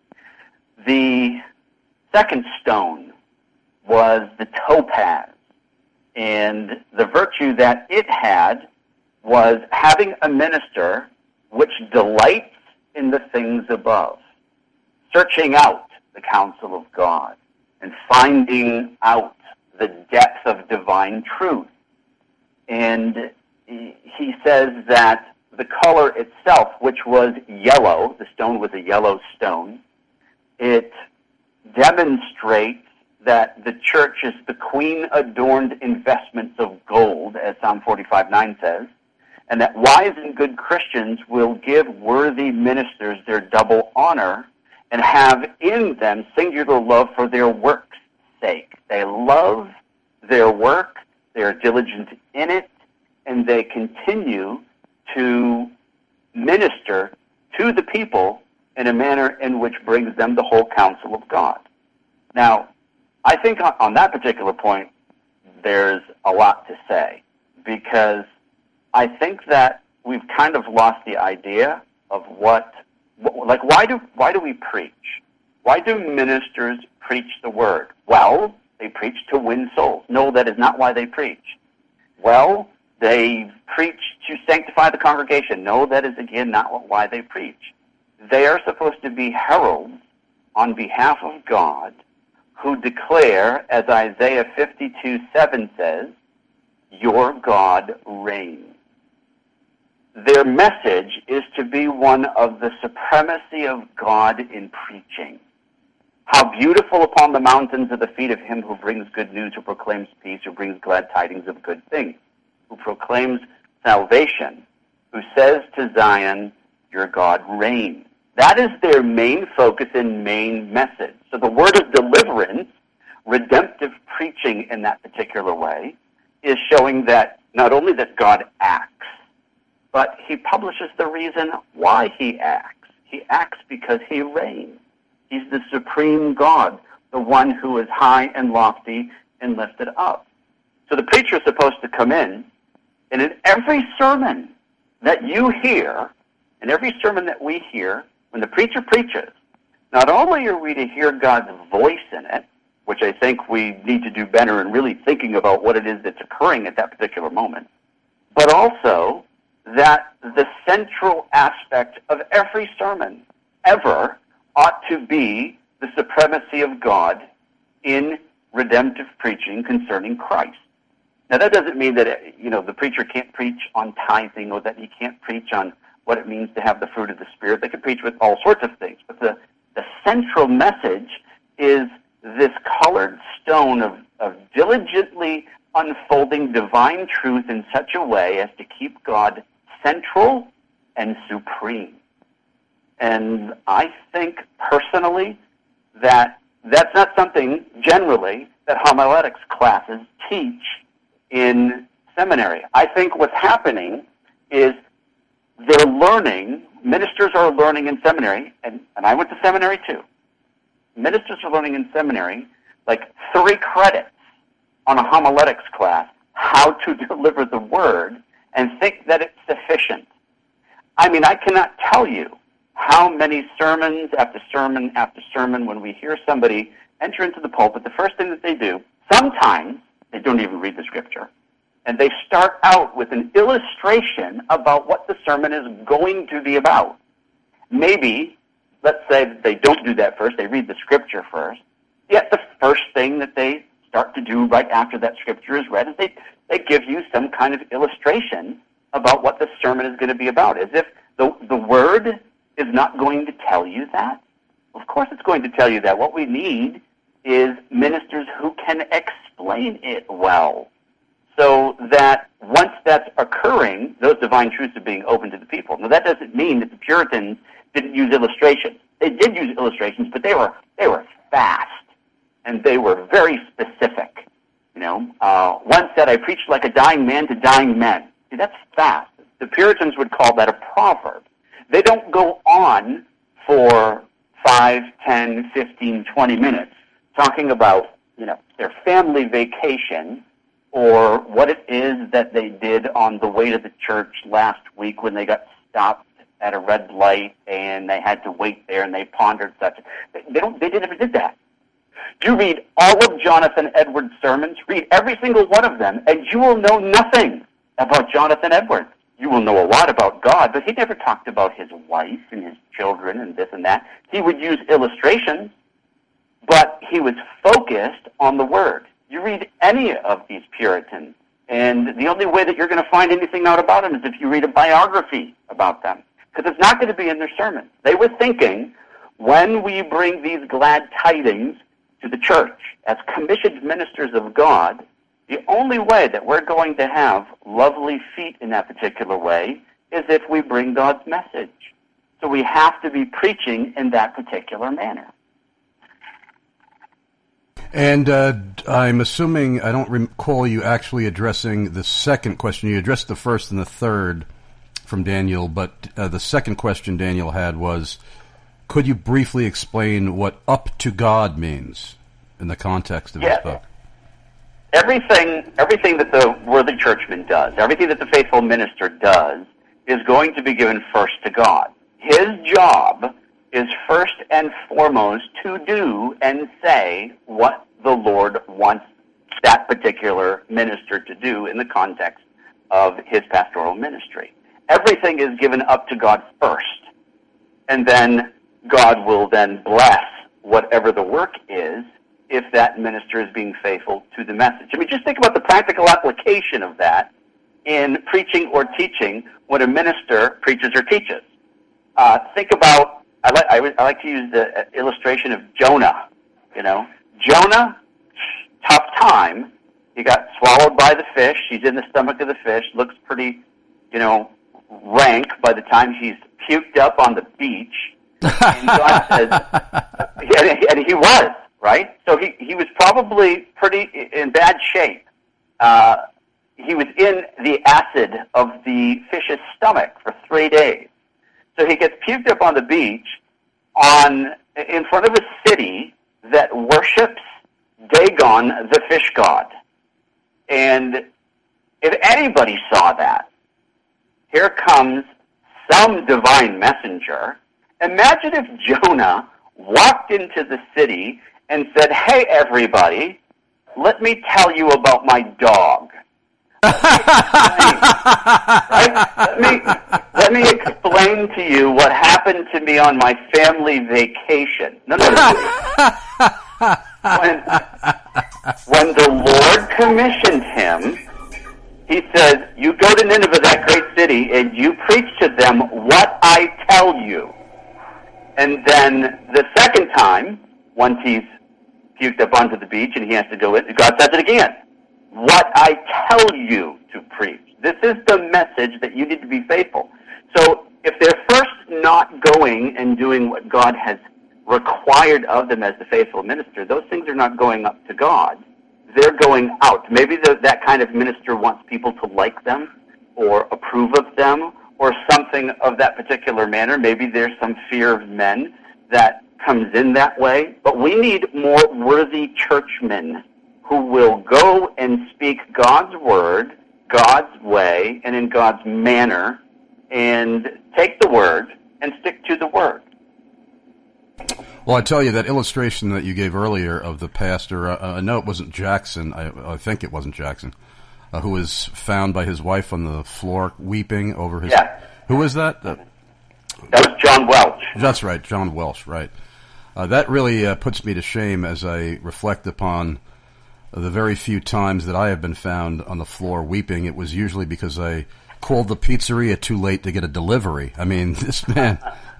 Speaker 3: The second stone was the topaz, and the virtue that it had was having a minister which delights in the things above, searching out the counsel of God and finding out the depth of divine truth. And he says that the color itself, which was yellow, the stone was a yellow stone, it demonstrates that the church is the queen-adorned investments of gold, as Psalm 45:9 says, and that wise and good Christians will give worthy ministers their double honor and have in them singular love for their work's sake. They love their work, they are diligent in it, and they continue to minister to the people in a manner in which brings them the whole counsel of God. Now, I think on that particular point, there's a lot to say, because I think that we've kind of lost the idea of why do we preach? Why do ministers preach the word? Well, they preach to win souls. No, that is not why they preach. Well, they preach to sanctify the congregation. No, that is again not why they preach. They are supposed to be heralds on behalf of God who declare, as Isaiah 52:7 says, your God reigns. Their message is to be one of the supremacy of God in preaching. How beautiful upon the mountains are the feet of him who brings good news, who proclaims peace, who brings glad tidings of good things, who proclaims salvation, who says to Zion, your God reigns. That is their main focus and main message. So the word of deliverance, redemptive preaching in that particular way, is showing that not only that God acts, but he publishes the reason why he acts. He acts because he reigns. He's the supreme God, the one who is high and lofty and lifted up. So the preacher is supposed to come in, and in every sermon that you hear, in every sermon that we hear, when the preacher preaches, not only are we to hear God's voice in it, which I think we need to do better in really thinking about what it is that's occurring at that particular moment, but also that the central aspect of every sermon ever ought to be the supremacy of God in redemptive preaching concerning Christ. Now that doesn't mean that the preacher can't preach on tithing, or that he can't preach on what it means to have the fruit of the Spirit. They can preach with all sorts of things. But the central message is this colored stone of diligently unfolding divine truth in such a way as to keep God central and supreme. And I think personally that that's not something generally that homiletics classes teach in seminary. I think what's happening is they're learning, ministers are learning in seminary, and I went to seminary too. Ministers are learning in seminary like 3 credits on a homiletics class, how to deliver the word, and think that it's sufficient. I mean, I cannot tell you how many sermons after sermon after sermon, when we hear somebody enter into the pulpit, the first thing that they do, sometimes they don't even read the scripture, and they start out with an illustration about what the sermon is going to be about. Maybe, let's say that they don't do that first, they read the scripture first, yet the first thing that they start to do right after that scripture is read is they give you some kind of illustration about what the sermon is going to be about, as if the word is not going to tell you that. Of course it's going to tell you that. What we need is ministers who can explain it well, so that once that's occurring, those divine truths are being opened to the people. Now that doesn't mean that the Puritans didn't use illustrations. They did use illustrations, but they were fast, and they were very specific. One said, I preached like a dying man to dying men. See, that's fast. The Puritans would call that a proverb. They don't go on for 5, 10, 15, 20 minutes talking about, their family vacation or what it is that they did on the way to the church last week when they got stopped at a red light and they had to wait there and they pondered such. They never did that. You read all of Jonathan Edwards' sermons, read every single one of them, and you will know nothing about Jonathan Edwards. You will know a lot about God, but he never talked about his wife and his children and this and that. He would use illustrations, but he was focused on the Word. You read any of these Puritans, and the only way that you're going to find anything out about them is if you read a biography about them, because it's not going to be in their sermons. They were thinking, when we bring these glad tidings to the church as commissioned ministers of God, the only way that we're going to have lovely feet in that particular way is if we bring God's message. So we have to be preaching in that particular manner.
Speaker 2: And I'm assuming, I don't recall you actually addressing the second question. You addressed the first and the third from Daniel, but the second question Daniel had was, could you briefly explain what up to God means in the context of this book?
Speaker 3: Everything that the worthy churchman does, everything that the faithful minister does, is going to be given first to God. His job is first and foremost to do and say what the Lord wants that particular minister to do in the context of his pastoral ministry. Everything is given up to God first, and then God will then bless whatever the work is if that minister is being faithful to the message. I mean, just think about the practical application of that in preaching or teaching when a minister preaches or teaches. Think about, I like to use the illustration of Jonah. Jonah, tough time. He got swallowed by the fish. He's in the stomach of the fish. Looks pretty, rank by the time he's puked up on the beach. And God says, and he was, right? So he was probably pretty in bad shape. He was in the acid of the fish's stomach for 3 days. So he gets puked up on the beach in front of a city that worships Dagon, the fish god. And if anybody saw that, here comes some divine messenger. Imagine if Jonah walked into the city and said, "Hey, everybody, let me tell you about my dog." Right? Let me explain to you what happened to me on my family vacation. No. When the Lord commissioned him, he says, "You go to Nineveh, that great city, and you preach to them what I tell you." And then the second time, once he's puked up onto the beach and he has to do it, God says it again. What I tell you to preach. This is the message that you need to be faithful. So if they're first not going and doing what God has required of them as the faithful minister, those things are not going up to God. They're going out. Maybe that kind of minister wants people to like them or approve of them or something of that particular manner. Maybe there's some fear of men that comes in that way. But we need more worthy churchmen who will go and speak God's word, God's way, and in God's manner, and take the word and stick to the word.
Speaker 2: Well, I tell you, that illustration that you gave earlier of the pastor, I know it wasn't Jackson, I think it wasn't Jackson, who was found by his wife on the floor weeping over his...
Speaker 3: Yeah.
Speaker 2: Who was that?
Speaker 3: That was John Welch.
Speaker 2: That's right, John Welch, right. That really puts me to shame as I reflect upon the very few times that I have been found on the floor weeping. It was usually because I called the pizzeria too late to get a delivery. I mean, this man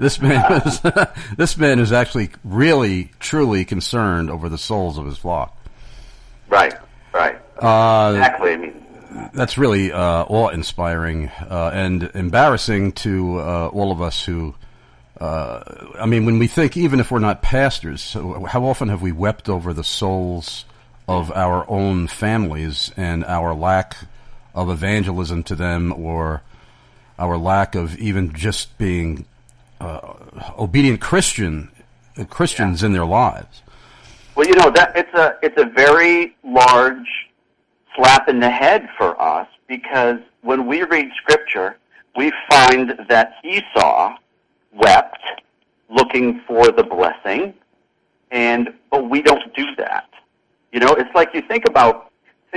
Speaker 2: is actually really, truly concerned over the souls of his flock.
Speaker 3: Right. Exactly. I mean,
Speaker 2: that's really awe-inspiring and embarrassing to all of us who. I mean, when we think, even if we're not pastors, how often have we wept over the souls of our own families and our lack of evangelism to them, or our lack of even just being obedient Christians in their lives.
Speaker 3: Well, that it's a very large slap in the head for us, because when we read Scripture, we find that Esau wept looking for the blessing, but we don't do that. It's like you think about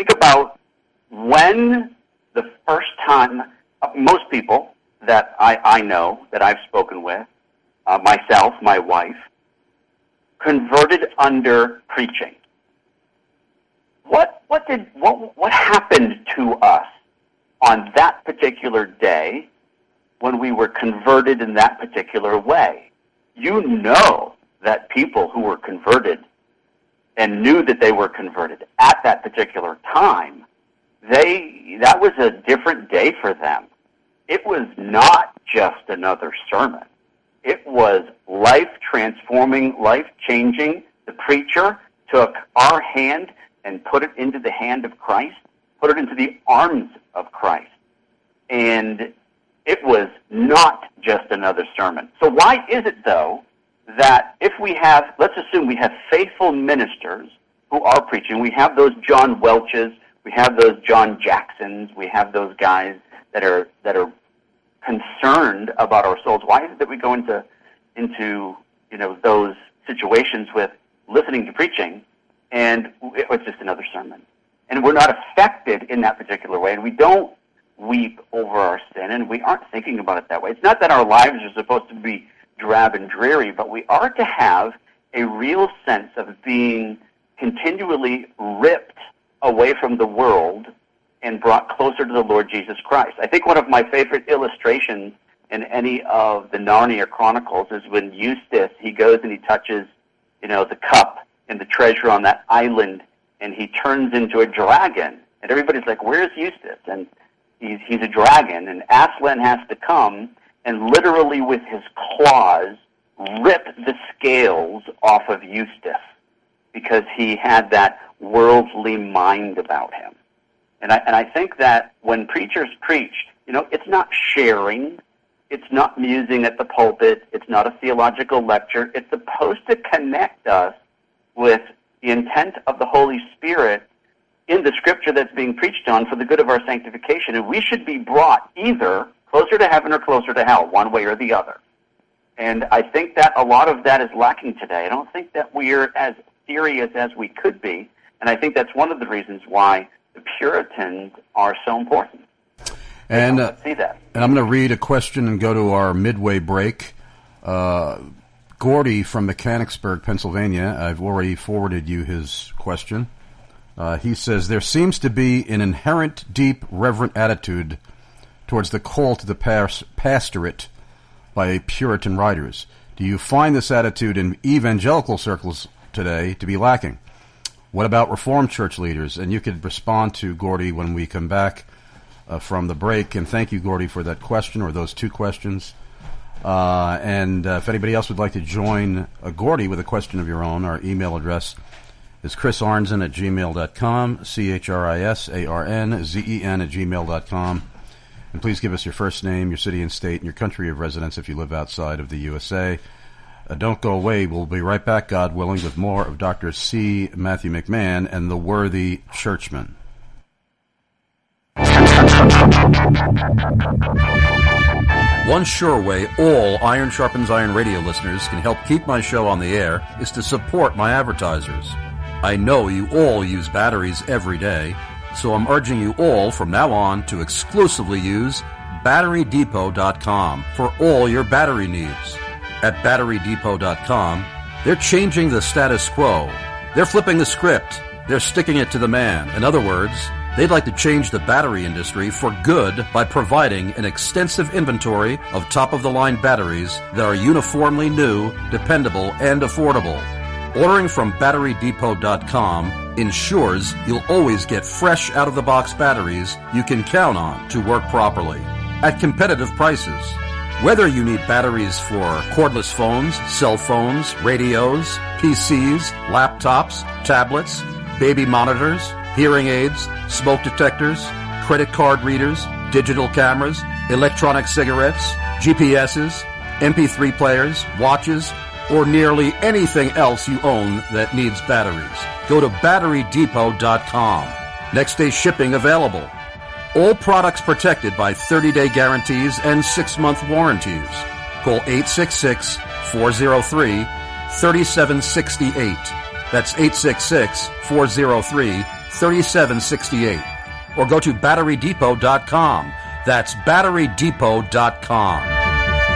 Speaker 3: when the first time, most people that I know, that I've spoken with, myself, my wife, converted under preaching. What happened to us on that particular day when we were converted in that particular way? That people who were converted and knew that they were converted at that particular time, that was a different day for them. It was not just another sermon. It was life-transforming, life-changing. The preacher took our hand and put it into the hand of Christ, put it into the arms of Christ. And it was not just another sermon. So why is it, though, that if we have, let's assume we have faithful ministers who are preaching, we have those John Welches, we have those John Jacksons, we have those guys that are concerned about our souls. Why is it that we go into those situations with listening to preaching and it's just another sermon, and we're not affected in that particular way, and we don't weep over our sin, and we aren't thinking about it that way? It's not that our lives are supposed to be drab and dreary, but we are to have a real sense of being continually ripped away from the world and brought closer to the Lord Jesus Christ. I think one of my favorite illustrations in any of the Narnia Chronicles is when Eustace, he goes and he touches, the cup and the treasure on that island, and he turns into a dragon. And everybody's like, where's Eustace? And he's a dragon, and Aslan has to come and literally with his claws rip the scales off of Eustace because he had that worldly mind about him. And I think that when preachers preach, it's not sharing, it's not musing at the pulpit, it's not a theological lecture. It's supposed to connect us with the intent of the Holy Spirit in the Scripture that's being preached on for the good of our sanctification. And we should be brought either closer to heaven or closer to hell, one way or the other. And I think that a lot of that is lacking today. I don't think that we're as serious as we could be, and I think that's one of the reasons why the Puritans are so important.
Speaker 2: And
Speaker 3: see that.
Speaker 2: And I'm going to read a question and go to our midway break. Gordy from Mechanicsburg, Pennsylvania, I've already forwarded you his question. He says, there seems to be an inherent, deep, reverent attitude towards the call to the pastorate by Puritan writers. Do you find this attitude in evangelical circles today to be lacking? What about Reformed church leaders? And you could respond to Gordy when we come back from the break. And thank you, Gordy, for that question, or those two questions. And if anybody else would like to join Gordy with a question of your own, our email address is chrisarnzen@gmail.com, chrisarnzen@gmail.com. And please give us your first name, your city and state, and your country of residence if you live outside of the USA. Don't go away. We'll be right back, God willing, with more of Dr. C. Matthew McMahon and the Worthy Churchman.
Speaker 5: One sure way all Iron Sharpens Iron radio listeners can help keep my show on the air is to support my advertisers. I know you all use batteries every day, so I'm urging you all from now on to exclusively use BatteryDepot.com for all your battery needs. At BatteryDepot.com, they're changing the status quo. They're flipping the script. They're sticking it to the man. In other words, they'd like to change the battery industry for good by providing an extensive inventory of top-of-the-line batteries that are uniformly new, dependable, and affordable. Ordering from BatteryDepot.com ensures you'll always get fresh out-of-the-box batteries you can count on to work properly at competitive prices. Whether you need batteries for cordless phones, cell phones, radios, PCs, laptops, tablets, baby monitors, hearing aids, smoke detectors, credit card readers, digital cameras, electronic cigarettes, GPSs,
Speaker 2: MP3 players, watches, or nearly anything else you own that needs batteries. Go to BatteryDepot.com. Next day shipping available. All products protected by 30-day guarantees and 6-month warranties. Call 866-403-3768. That's 866-403-3768. Or go to BatteryDepot.com. That's BatteryDepot.com.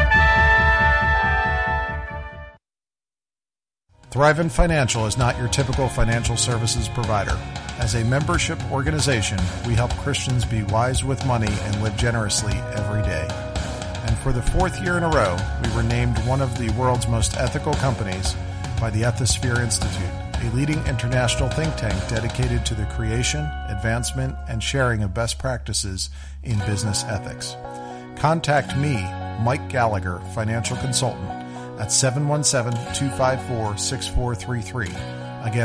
Speaker 11: Thrivent Financial is not your typical financial services provider. As a membership organization, we help Christians be wise with money and live generously every day. And for the 4th year in a row, we were named one of the world's most ethical companies by the Ethisphere Institute, a leading international think tank dedicated to the creation, advancement, and sharing of best practices in business ethics. Contact me, Mike Gallagher, financial consultant, at 717-254-6433. Again,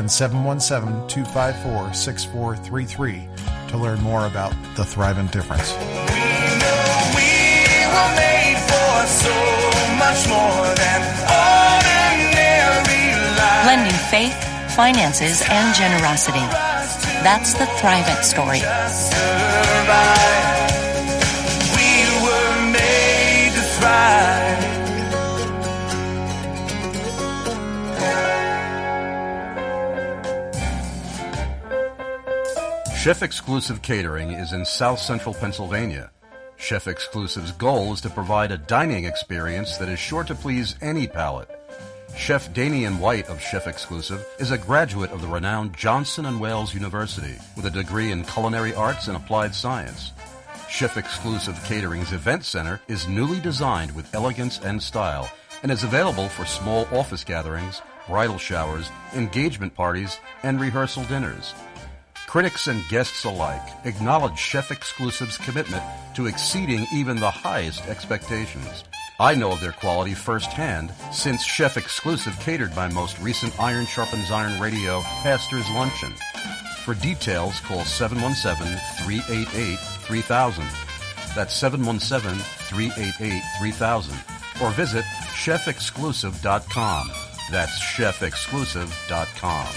Speaker 11: 717-254-6433 to learn more about the Thrivent difference.
Speaker 12: We know we were made for so much more than ordinary life.
Speaker 13: Blending faith, finances, and generosity. That's the Thrivent story.
Speaker 12: We were made to thrive.
Speaker 2: Chef Exclusive Catering is in South Central Pennsylvania. Chef Exclusive's goal is to provide a dining experience that is sure to please any palate. Chef Damian White of Chef Exclusive is a graduate of the renowned Johnson & Wales University with a degree in culinary arts and applied science. Chef Exclusive Catering's event center is newly designed with elegance and style and is available for small office gatherings, bridal showers, engagement parties, and rehearsal dinners. Critics and guests alike acknowledge Chef Exclusive's commitment to exceeding even the highest expectations. I know of their quality firsthand since Chef Exclusive catered my most recent Iron Sharpens Iron Radio Pastor's Luncheon. For details, call 717-388-3000. That's 717-388-3000. Or visit chefexclusive.com. That's chefexclusive.com.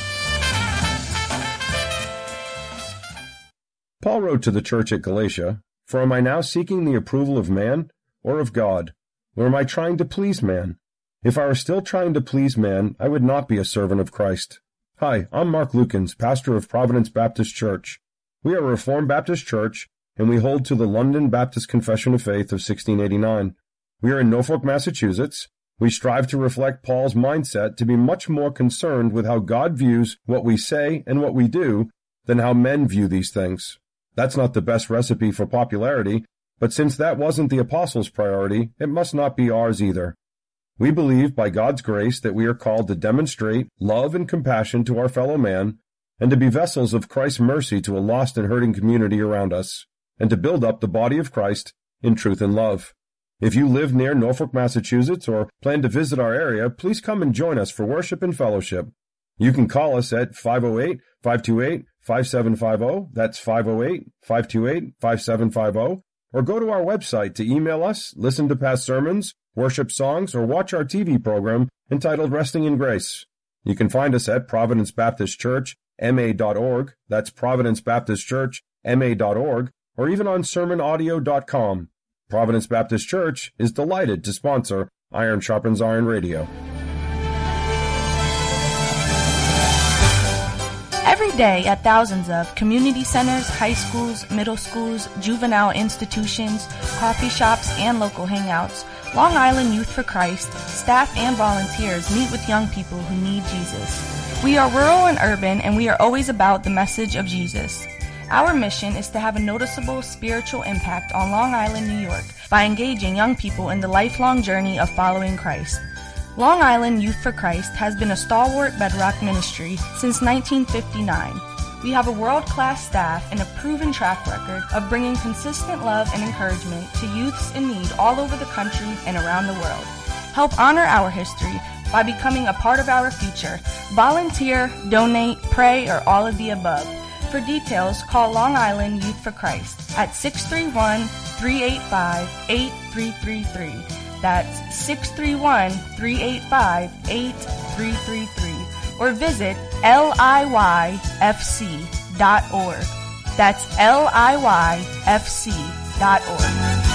Speaker 14: Paul wrote to the church at Galatia, "For am I now seeking the approval of man or of God? Or am I trying to please man? If I were still trying to please man, I would not be a servant of Christ." Hi, I'm Mark Lukens, pastor of Providence Baptist Church. We are a Reformed Baptist church, and we hold to the London Baptist Confession of Faith of 1689. We are in Norfolk, Massachusetts. We strive to reflect Paul's mindset to be much more concerned with how God views what we say and what we do than how men view these things. That's not the best recipe for popularity, but since that wasn't the apostles' priority, it must not be ours either. We believe by God's grace that we are called to demonstrate love and compassion to our fellow man, and to be vessels of Christ's mercy to a lost and hurting community around us, and to build up the body of Christ in truth and love. If you live near Norfolk, Massachusetts, or plan to visit our area, please come and join us for worship and fellowship. You can call us at 508-528-5750, that's 508-528-5750, or go to our website to email us, listen to past sermons, worship songs, or watch our TV program entitled Resting in Grace. You can find us at Providence Baptist Church, ma.org, that's Providence Baptist Church, ma.org, or even on sermonaudio.com. Providence Baptist Church is delighted to sponsor Iron Sharpens Iron Radio.
Speaker 15: Every day at thousands of community centers, high schools, middle schools, juvenile institutions, coffee shops, and local hangouts, Long Island Youth for Christ, staff and volunteers meet with young people who need Jesus. We are rural and urban, and we are always about the message of Jesus. Our mission is to have a noticeable spiritual impact on Long Island, New York, by engaging young people in the lifelong journey of following Christ. Long Island Youth for Christ has been a stalwart bedrock ministry since 1959. We have a world-class staff and a proven track record of bringing consistent love and encouragement to youths in need all over the country and around the world. Help honor our history by becoming a part of our future. Volunteer, donate, pray, or all of the above. For details, call Long Island Youth for Christ at 631-385-8333. That's 631-385-8333. Or visit liyfc.org. That's liyfc.org.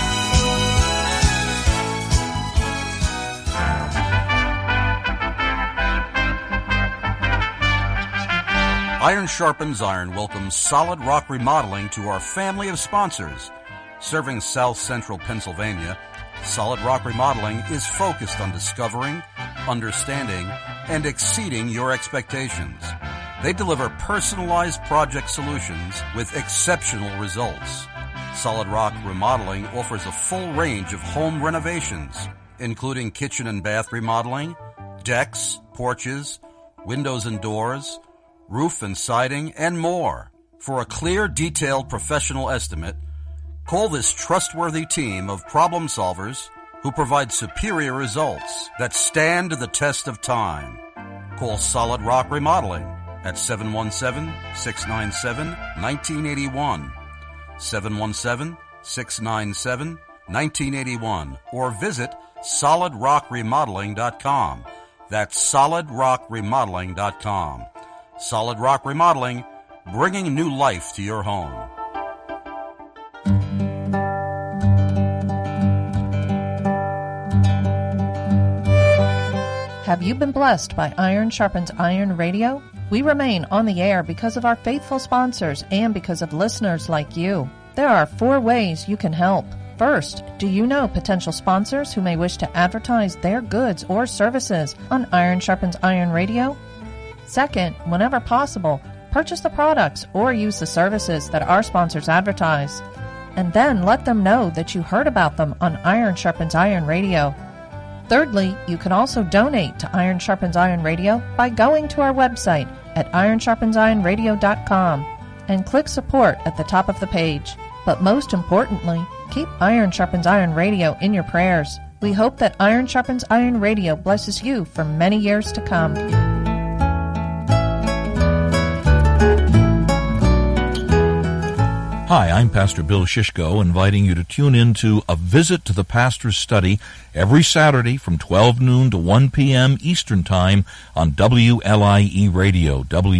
Speaker 5: Iron Sharpens Iron welcomes Solid Rock Remodeling to our family of sponsors. Serving South Central Pennsylvania, Solid Rock Remodeling is focused on discovering, understanding, and exceeding your expectations. They deliver personalized project solutions with exceptional results. Solid Rock Remodeling offers a full range of home renovations, including kitchen and bath remodeling, decks, porches, windows and doors, roof and siding, and more. For a clear, detailed professional estimate, call this trustworthy team of problem solvers who provide superior results that stand the test of time. Call Solid Rock Remodeling at 717-697-1981, 717-697-1981, or visit solidrockremodeling.com. That's solidrockremodeling.com. Solid Rock Remodeling, bringing new life to your home.
Speaker 9: Have you been blessed by Iron Sharpens Iron Radio? We remain on the air because of our faithful sponsors and because of listeners like you. There are 4 ways you can help. First, do you know potential sponsors who may wish to advertise their goods or services on Iron Sharpens Iron Radio? Second, whenever possible, purchase the products or use the services that our sponsors advertise. And then let them know that you heard about them on Iron Sharpens Iron Radio. Thirdly, you can also donate to Iron Sharpens Iron Radio by going to our website at ironsharpensironradio.com and click support at the top of the page. But most importantly, keep Iron Sharpens Iron Radio in your prayers. We hope that Iron Sharpens Iron Radio blesses you for many years to come.
Speaker 10: Hi, I'm Pastor Bill Shishko, inviting you to tune in to A Visit to the Pastor's Study every Saturday from 12 noon to 1 p.m. Eastern Time on WLIE Radio,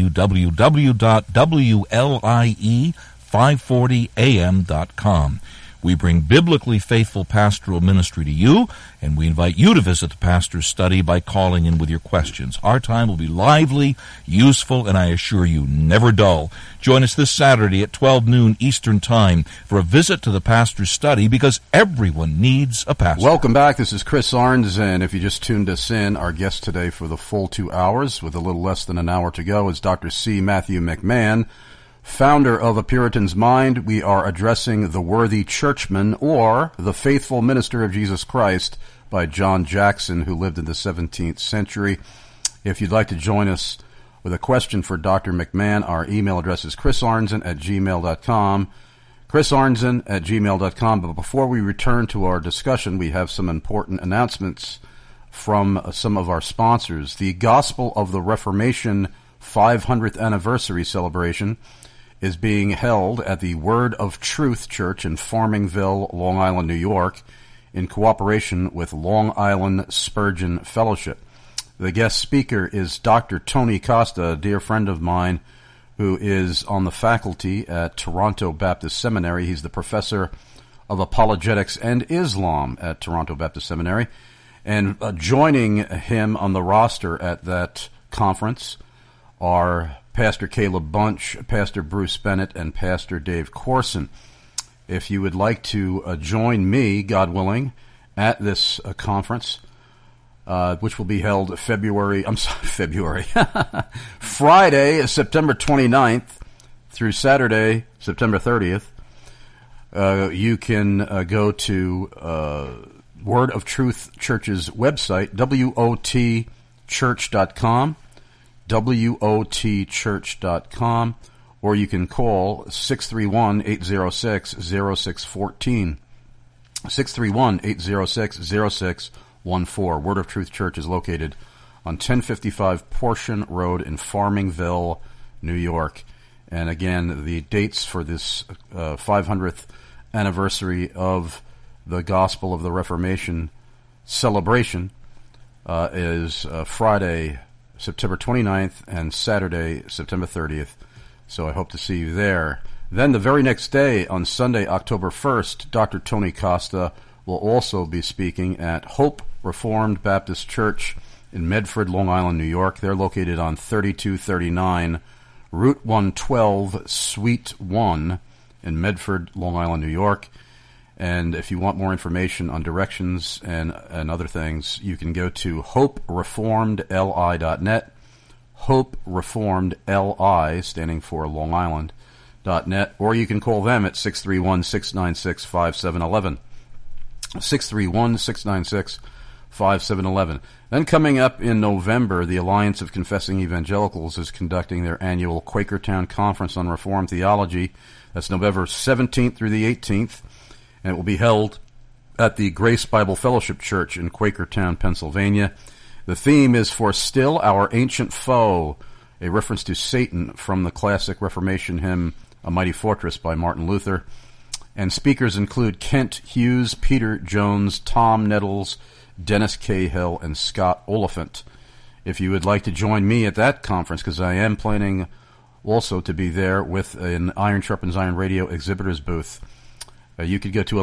Speaker 10: www.WLIE540am.com. We bring biblically faithful pastoral ministry to you, and we invite you to visit the Pastor's Study by calling in with your questions. Our time will be lively, useful, and I assure you, never dull. Join us this Saturday at 12 noon Eastern Time for a visit to the Pastor's Study, because everyone needs a pastor.
Speaker 2: Welcome back. This is Chris Arns, and if you just tuned us in, our guest today for the full 2 hours, with a little less than an hour to go, is Dr. C. Matthew McMahon, founder of A Puritan's Mind. We are addressing The Worthy Churchman, or The Faithful Minister of Jesus Christ, by John Jackson, who lived in the 17th century. If you'd like to join us with a question for Dr. McMahon, our email address is chrisarnzen@gmail.com, chrisarnzen@gmail.com. But before we return to our discussion, we have some important announcements from some of our sponsors. The Gospel of the Reformation 500th anniversary celebration is being held at the Word of Truth Church in Farmingville, Long Island, New York, in cooperation with Long Island Spurgeon Fellowship. The guest speaker is Dr. Tony Costa, a dear friend of mine who is on the faculty at Toronto Baptist Seminary. He's the professor of apologetics and Islam at Toronto Baptist Seminary. And joining him on the roster at that conference are Pastor Caleb Bunch, Pastor Bruce Bennett, and Pastor Dave Corson. If you would like to join me, God willing, at this conference, which will be held Friday, September 29th through Saturday, September 30th, you can go to Word of Truth Church's website, wotchurch.com, wotchurch.com, or you can call 631-806-0614, 631-806-0614. Word of Truth Church is located on 1055 Portion Road in Farmingville, New York. And again, the dates for this 500th anniversary of the Gospel of the Reformation celebration is Friday, September 29th, and Saturday, September 30th. So I hope to see you there. Then the very next day, on Sunday, October 1st, Dr. Tony Costa will also be speaking at Hope Reformed Baptist Church in Medford, Long Island, New York. They're located on 3239 Route 112, Suite 1 in Medford, Long Island, New York. And if you want more information on directions and other things, you can go to hopereformedli.net, hopereformedli, standing for Long Island.net, or you can call them at 631-696-5711. 631-696-5711. Then coming up in November, the Alliance of Confessing Evangelicals is conducting their annual Quakertown Conference on Reformed Theology. That's November 17th through the 18th, and it will be held at the Grace Bible Fellowship Church in Quakertown, Pennsylvania. The theme is For Still Our Ancient Foe, a reference to Satan from the classic Reformation hymn, A Mighty Fortress by Martin Luther. And speakers include Kent Hughes, Peter Jones, Tom Nettles, Dennis Cahill, and Scott Oliphant. If you would like to join me at that conference, because I am planning also to be there with an Iron Sharpens Iron Radio exhibitor's booth, you could go to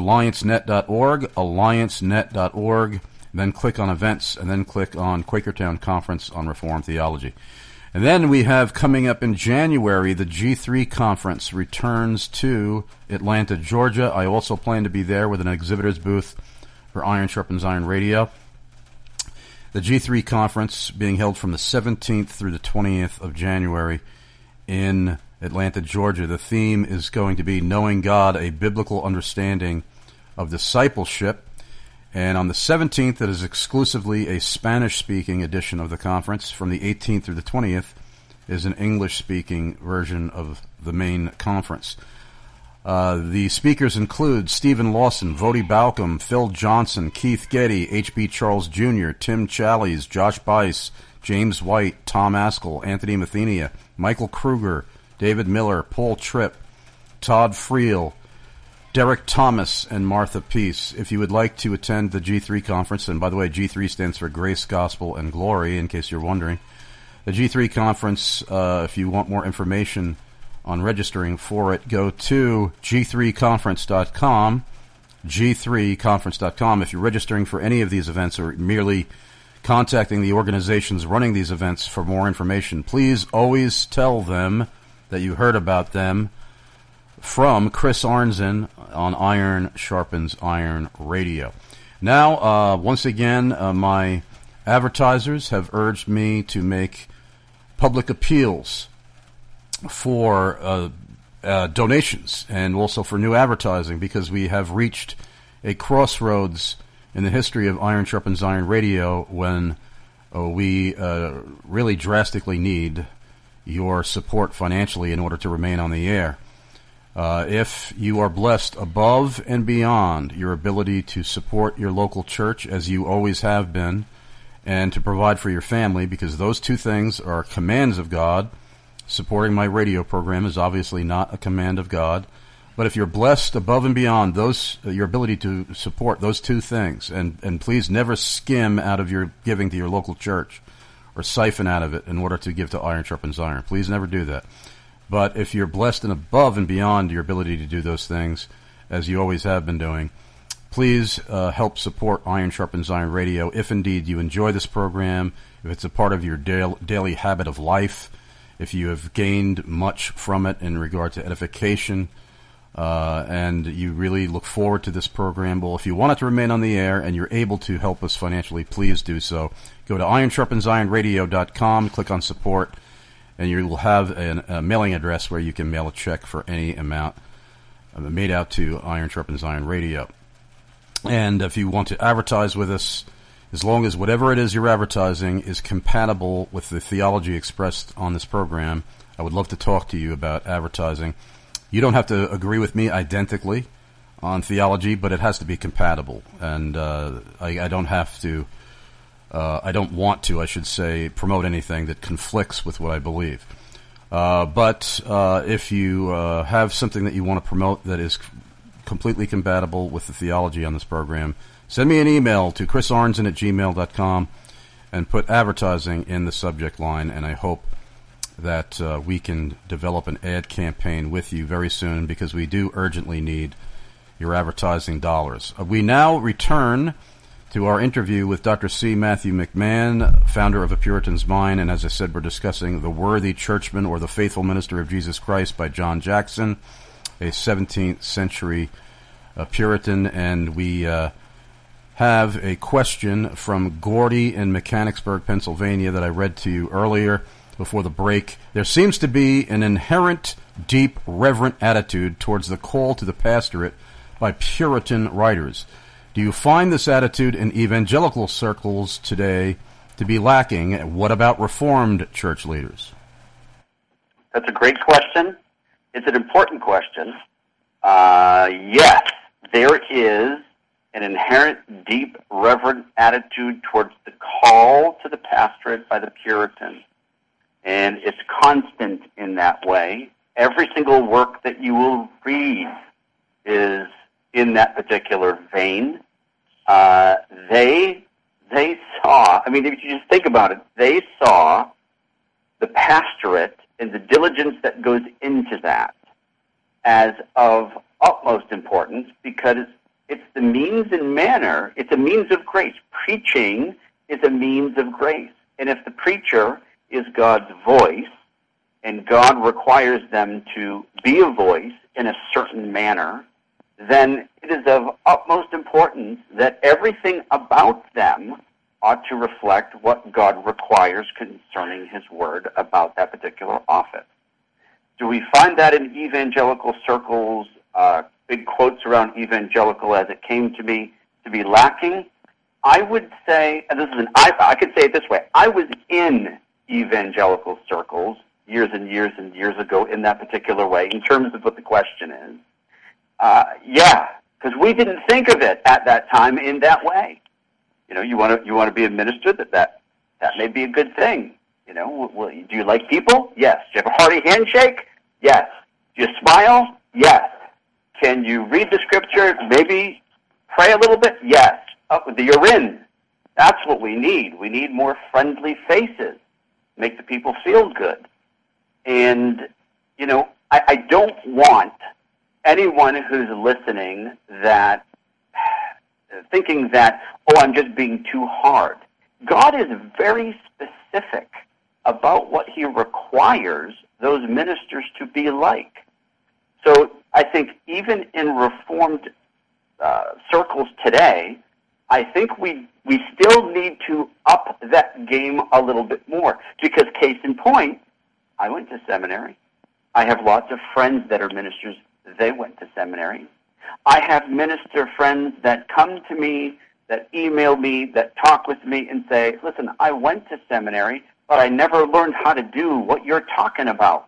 Speaker 2: alliancenet.org, then click on events, and then click on Quakertown Conference on Reformed Theology. And then we have coming up in January, the G3 Conference returns to Atlanta, Georgia. I also plan to be there with an exhibitor's booth for Iron Sharpens Iron Radio. The G3 Conference being held from the 17th through the 20th of January in Atlanta, Georgia. The theme is going to be Knowing God, a Biblical Understanding of Discipleship. And on the 17th, it is exclusively a Spanish-speaking edition of the conference. From the 18th through the 20th is an English-speaking version of the main conference. The speakers include Stephen Lawson, Vodi Balcom, Phil Johnson, Keith Getty, H.B. Charles Jr., Tim Challies, Josh Bice, James White, Tom Askell, Anthony Mathenia, Michael Kruger, David Miller, Paul Tripp, Todd Friel, Derek Thomas, and Martha Peace. If you would like to attend the G3 conference, and by the way, G3 stands for Grace, Gospel, and Glory, in case you're wondering. The G3 conference, if you want more information on registering for it, go to g3conference.com, g3conference.com. If you're registering for any of these events or merely contacting the organizations running these events for more information, please always tell them that you heard about them from Chris Arnzen on Iron Sharpens Iron Radio. Now, once again, my advertisers have urged me to make public appeals for donations and also for new advertising, because we have reached a crossroads in the history of Iron Sharpens Iron Radio when we really drastically need your support financially in order to remain on the air. If you are blessed above and beyond your ability to support your local church, as you always have been, and to provide for your family, because those two things are commands of God. Supporting my radio program is obviously not a command of God. But if you're blessed above and beyond those, your ability to support those two things, and please never skim out of your giving to your local church or siphon out of it in order to give to Iron Sharpens Iron. Please never do that. But if you're blessed and above and beyond your ability to do those things, as you always have been doing, please help support Iron Sharpens Iron Radio. If indeed you enjoy this program, if it's a part of your daily habit of life, if you have gained much from it in regard to edification, and you really look forward to this program, well, if you want it to remain on the air and you're able to help us financially, please do so. Go to ironsharpensironradio.com, click on support, and you will have a mailing address where you can mail a check for any amount made out to Iron Sharpens Iron Radio. And if you want to advertise with us, as long as whatever it is you're advertising is compatible with the theology expressed on this program, I would love to talk to you about advertising. You don't have to agree with me identically on theology, but it has to be compatible. And I don't have to, I don't want to, I should say, promote anything that conflicts with what I believe. But if you have something that you want to promote that is completely compatible with the theology on this program, send me an email to chrisarnson@gmail.com and put advertising in the subject line, and I hope that we can develop an ad campaign with you very soon, because we do urgently need your advertising dollars. We now return to our interview with Dr. C. Matthew McMahon, founder of A Puritan's Mind, and as I said, we're discussing The Worthy Churchman or The Faithful Minister of Jesus Christ by John Jackson, a 17th century Puritan, and we have a question from Gordy in Mechanicsburg, Pennsylvania that I read to you earlier before the break. There seems to be an inherent, deep, reverent attitude towards the call to the pastorate by Puritan writers. Do you find this attitude in evangelical circles today to be lacking? What about Reformed church leaders?
Speaker 3: That's a great question. It's an important question. Yes, there is an inherent, deep, reverent attitude towards the call to the pastorate by the Puritans. And it's constant in that way. Every single work that you will read is in that particular vein. They saw, I mean, if you just think about it, they saw the pastorate and the diligence that goes into that as of utmost importance, because it's the means and manner, it's a means of grace. Preaching is a means of grace. And if the preacher is God's voice, and God requires them to be a voice in a certain manner, then it is of utmost importance that everything about them ought to reflect what God requires concerning His Word about that particular office. Do we find that in evangelical circles, big quotes around evangelical as it came to me, to be lacking? I would say, and I could say it this way, I was in evangelical circles years and years and years ago in that particular way, in terms of what the question is. Yeah, because we didn't think of it at that time in that way. You know, you want to be a minister, that may be a good thing. You know, do you like people? Yes. Do you have a hearty handshake? Yes. Do you smile? Yes. Can you read the scripture? Maybe pray a little bit? Yes. You're in. That's what we need. We need more friendly faces. Make the people feel good. And, you know, I don't want anyone who's listening that thinking that, oh, I'm just being too hard. God is very specific about what He requires those ministers to be like. So I think even in Reformed circles today, I think we still need to up that game a little bit more. Because case in point, I went to seminary. I have lots of friends that are ministers. They went to seminary. I have minister friends that come to me, that email me, that talk with me and say, listen, I went to seminary, but I never learned how to do what you're talking about.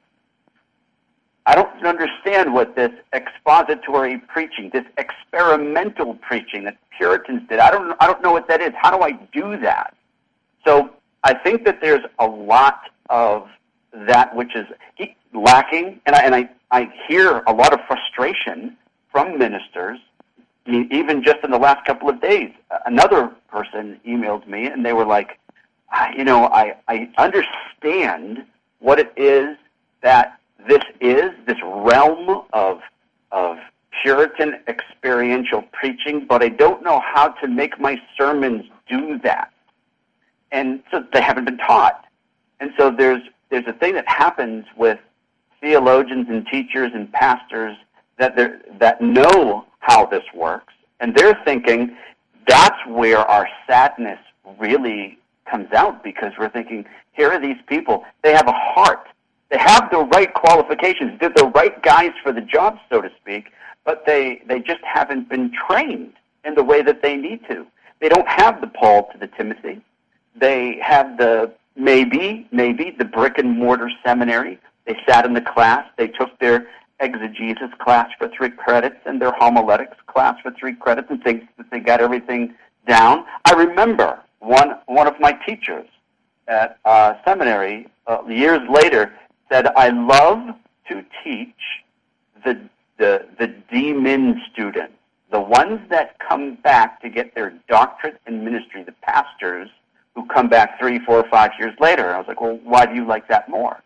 Speaker 3: I don't understand what this expository preaching, this experimental preaching that Puritans did. I don't know what that is. How do I do that? So I think that there's a lot of that which is lacking, and I hear a lot of frustration from ministers. I mean, even just in the last couple of days, another person emailed me, and they were like, you know, I understand what it is that this realm of Puritan experiential preaching, but I don't know how to make my sermons do that. And so they haven't been taught. And so there's a thing that happens with theologians and teachers and pastors that know how this works, and they're thinking that's where our sadness really comes out, because we're thinking, here are these people, they have a heart, they have the right qualifications, they're the right guys for the job, so to speak, but they just haven't been trained in the way that they need to. They don't have the Paul to the Timothy. They have maybe the brick and mortar seminary. They sat in the class, they took their exegesis class for 3 credits and their homiletics class for 3 credits and think that they got everything down. I remember one of my teachers at seminary years later said, I love to teach the D-Min students, the ones that come back to get their doctorate in ministry, the pastors who come back 3, 4, 5 years later. I was like, well, why do you like that more?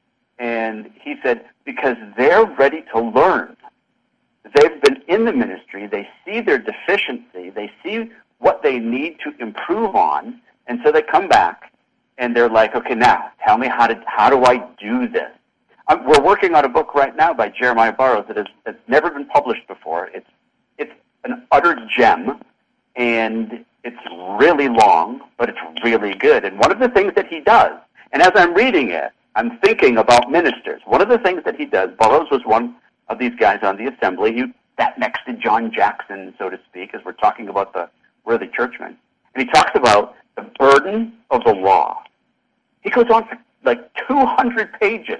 Speaker 3: And he said, because they're ready to learn. They've been in the ministry. They see their deficiency. They see what they need to improve on. And so they come back and they're like, okay, now tell me how do I do this? We're working on a book right now by Jeremiah Burroughs that's never been published before. It's an utter gem, and it's really long, but it's really good. And one of the things that he does, and as I'm reading it, I'm thinking about ministers. One of the things that he does, Burroughs was one of these guys on the assembly. He sat next to John Jackson, so to speak, as we're talking about the worthy churchmen. And he talks about the burden of the law. He goes on for like 200 pages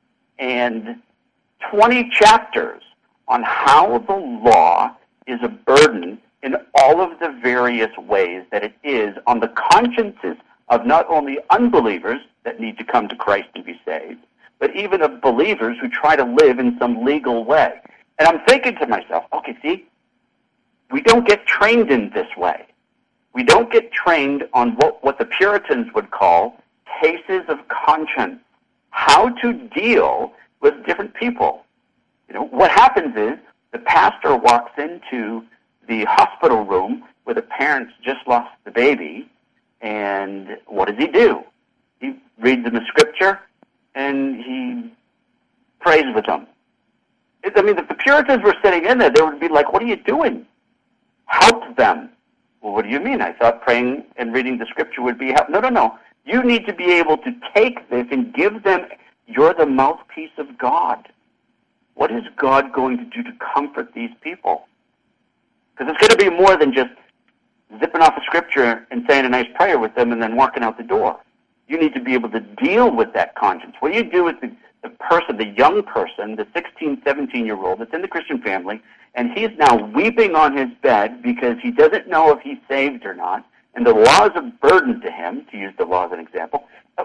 Speaker 3: and 20 chapters on how the law is a burden in all of the various ways that it is on the consciences of not only unbelievers that need to come to Christ and be saved, but even of believers who try to live in some legal way. And I'm thinking to myself, okay, see, we don't get trained in this way. We don't get trained on what the Puritans would call cases of conscience, how to deal with different people. You know, what happens is the pastor walks into the hospital room where the parents just lost the baby, and what does he do? He reads them a scripture, and he prays with them. I mean, if the Puritans were sitting in there, they would be like, what are you doing? Help them. Well, what do you mean? I thought praying and reading the scripture would be help. No. You need to be able to take this and give them, you're the mouthpiece of God. What is God going to do to comfort these people? Because it's going to be more than just zipping off a scripture and saying a nice prayer with them and then walking out the door. You need to be able to deal with that conscience. What do you do with the person, the young person, the 16, 17-year-old that's in the Christian family, and he's now weeping on his bed because he doesn't know if he's saved or not, and the law is a burden to him, to use the law as an example.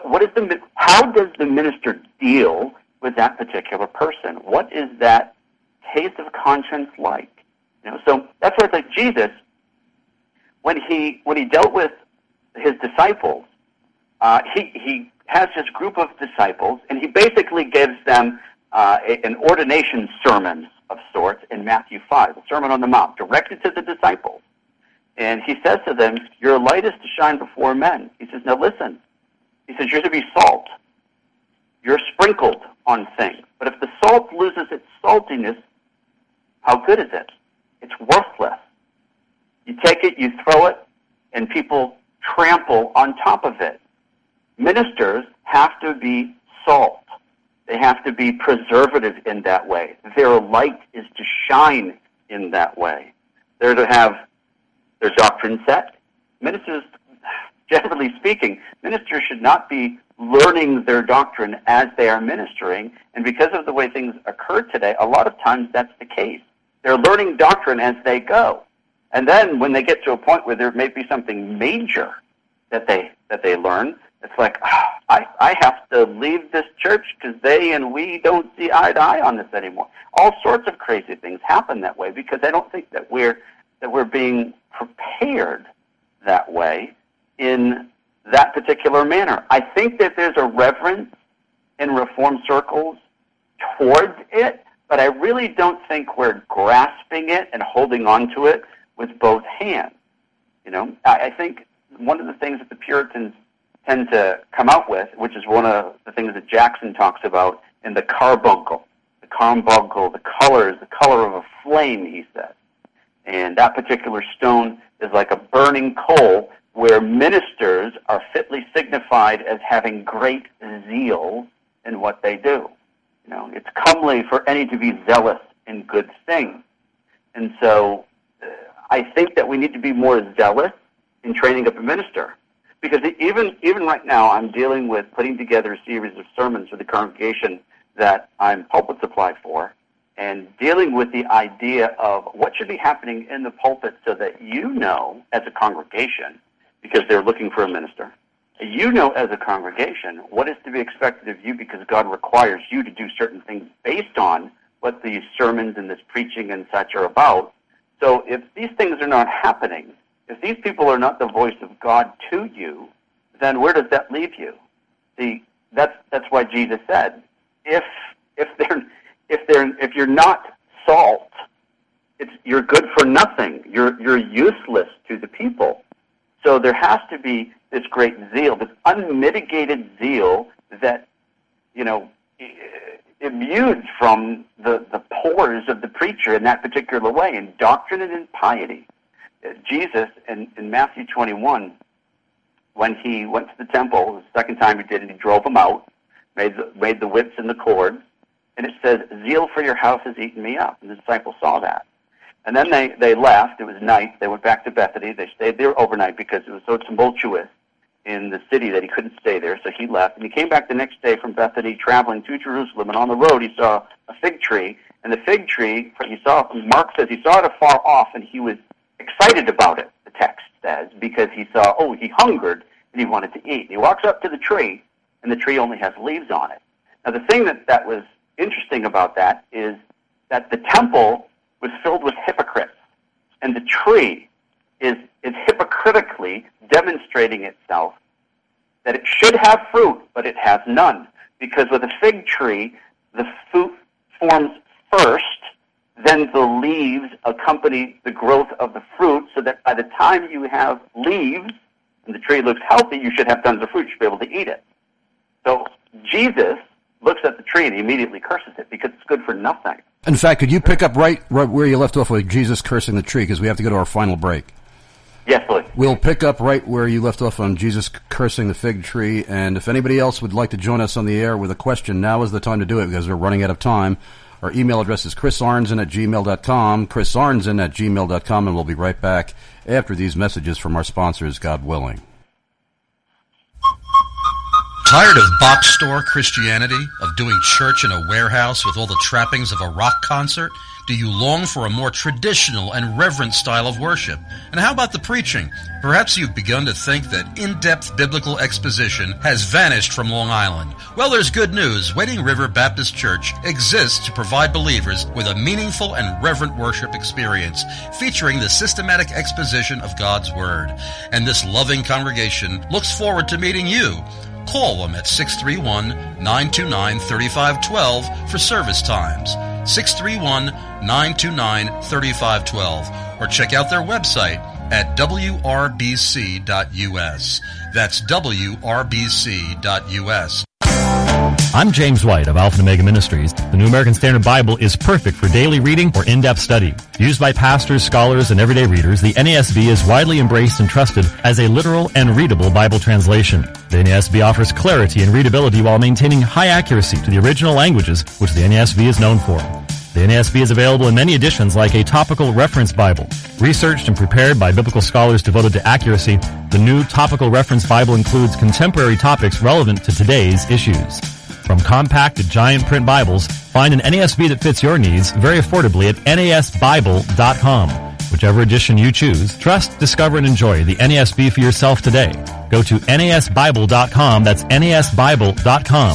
Speaker 3: How does the minister deal with that particular person? What is that case of conscience like? You know, so that's why it's like Jesus, when he dealt with his disciples, he has this group of disciples, and he basically gives them an ordination sermon of sorts in Matthew 5, the Sermon on the Mount, directed to the disciples. And he says to them, your light is to shine before men. He says, now listen. He says, you're to be salt. You're sprinkled on things. But if the salt loses its saltiness, how good is it? It's worthless. You take it, you throw it, and people trample on top of it. Ministers have to be salt. They have to be preservative in that way. Their light is to shine in that way. They're to have their doctrine set. Ministers, generally speaking, ministers should not be learning their doctrine as they are ministering, and because of the way things occur today, a lot of times that's the case. They're learning doctrine as they go. And then when they get to a point where there may be something major that they learn, it's like, I have to leave this church because they and we don't see eye to eye on this anymore. All sorts of crazy things happen that way because I don't think that we're being prepared that way in that particular manner. I think that there's a reverence in Reformed circles towards it, but I really don't think we're grasping it and holding on to it with both hands. You know, I think one of the things that the Puritans tend to come out with, which is one of the things that Jackson talks about in the carbuncle. The carbuncle, the color is the color of a flame, he says. And that particular stone is like a burning coal where ministers are fitly signified as having great zeal in what they do. You know, it's comely for any to be zealous in good things. And so I think that we need to be more zealous in training up a minister. Because even right now, I'm dealing with putting together a series of sermons for the congregation that I'm pulpit supply for, and dealing with the idea of what should be happening in the pulpit so that you know as a congregation, because they're looking for a minister, you know as a congregation what is to be expected of you because God requires you to do certain things based on what these sermons and this preaching and such are about. So if these things are not happening, If these people are not the voice of God to you, then where does that leave you? See, that's why Jesus said, if you're not salt, you're good for nothing. You're useless to the people. So there has to be this great zeal, this unmitigated zeal that, imbued from the pores of the preacher in that particular way, in doctrine and in piety. Jesus, in Matthew 21, when he went to the temple, the second time he did it, he drove them out, made the whips and the cords, and it says, "Zeal for your house has eaten me up." And the disciples saw that. And then they left. It was night. They went back to Bethany. They stayed there overnight because it was so tumultuous in the city that he couldn't stay there, so he left. And he came back the next day from Bethany, traveling to Jerusalem, and on the road he saw a fig tree, and the fig tree, Mark says he saw it afar off, and he was excited about it, the text says, because he saw, he hungered, and he wanted to eat. And he walks up to the tree, and the tree only has leaves on it. Now, the thing that was interesting about that is that the temple was filled with hypocrites, and the tree is hypocritically demonstrating itself that it should have fruit, but it has none. Because with a fig tree, the fruit forms first, then the leaves accompany the growth of the fruit, so that by the time you have leaves and the tree looks healthy, you should have tons of fruit. You should be able to eat it. So Jesus looks at the tree and he immediately curses it because it's good for nothing.
Speaker 2: In fact, could you pick up right where you left off with Jesus cursing the tree, because we have to go to our final break?
Speaker 3: Yes, please.
Speaker 2: We'll pick up right where you left off on Jesus cursing the fig tree, and if anybody else would like to join us on the air with a question, now is the time to do it because we're running out of time. Our email address is chrisarnzen@gmail.com, chrisarnzen@gmail.com, and we'll be right back after these messages from our sponsors, God willing.
Speaker 5: Tired of box store Christianity, of doing church in a warehouse with all the trappings of a rock concert? Do you long for a more traditional and reverent style of worship? And how about the preaching? Perhaps you've begun to think that in-depth biblical exposition has vanished from Long Island. Well, there's good news. Wading River Baptist Church exists to provide believers with a meaningful and reverent worship experience featuring the systematic exposition of God's Word. And this loving congregation looks forward to meeting you. Call them at 631-929-3512 for service times. 631-929-3512, or check out their website at wrbc.us. That's wrbc.us.
Speaker 6: I'm James White of Alpha and Omega Ministries. The New American Standard Bible is perfect for daily reading or in-depth study. Used by pastors, scholars, and everyday readers, the NASB is widely embraced and trusted as a literal and readable Bible translation. The NASB offers clarity and readability while maintaining high accuracy to the original languages, which the NASB is known for. The NASB is available in many editions like a topical reference Bible. Researched and prepared by biblical scholars devoted to accuracy, the new topical reference Bible includes contemporary topics relevant to today's issues. From compact to giant print Bibles, find an NASB that fits your needs very affordably at NASBible.com. Whichever edition you choose, trust, discover, and enjoy the NASB for yourself today. Go to NASBible.com. That's NASBible.com.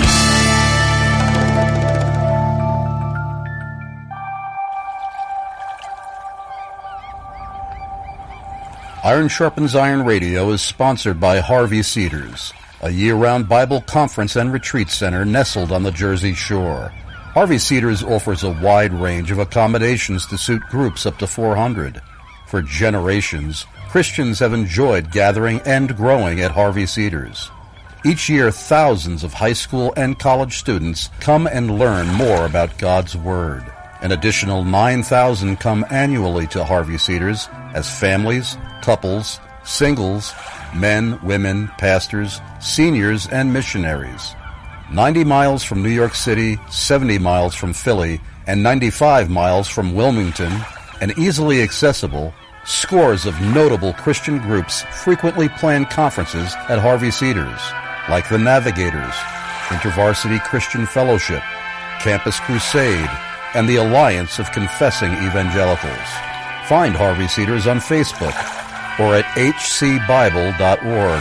Speaker 5: Iron Sharpens Iron Radio is sponsored by Harvey Cedars, a year-round Bible conference and retreat center nestled on the Jersey Shore. Harvey Cedars offers a wide range of accommodations to suit groups up to 400. For generations, Christians have enjoyed gathering and growing at Harvey Cedars. Each year, thousands of high school and college students come and learn more about God's Word. An additional 9,000 come annually to Harvey Cedars as families, couples, singles, men, women, pastors, seniors, and missionaries. 90 miles from New York City, 70 miles from Philly, and 95 miles from Wilmington, and easily accessible, scores of notable Christian groups frequently plan conferences at Harvey Cedars, like the Navigators, InterVarsity Christian Fellowship, Campus Crusade, and the Alliance of Confessing Evangelicals. Find Harvey Cedars on Facebook or at hcbible.org,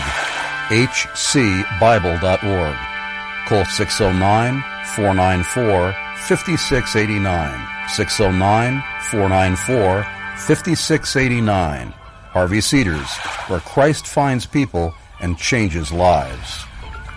Speaker 5: hcbible.org. Call 609-494-5689, 609-494-5689,
Speaker 2: Harvey Cedars, where Christ finds people and changes lives.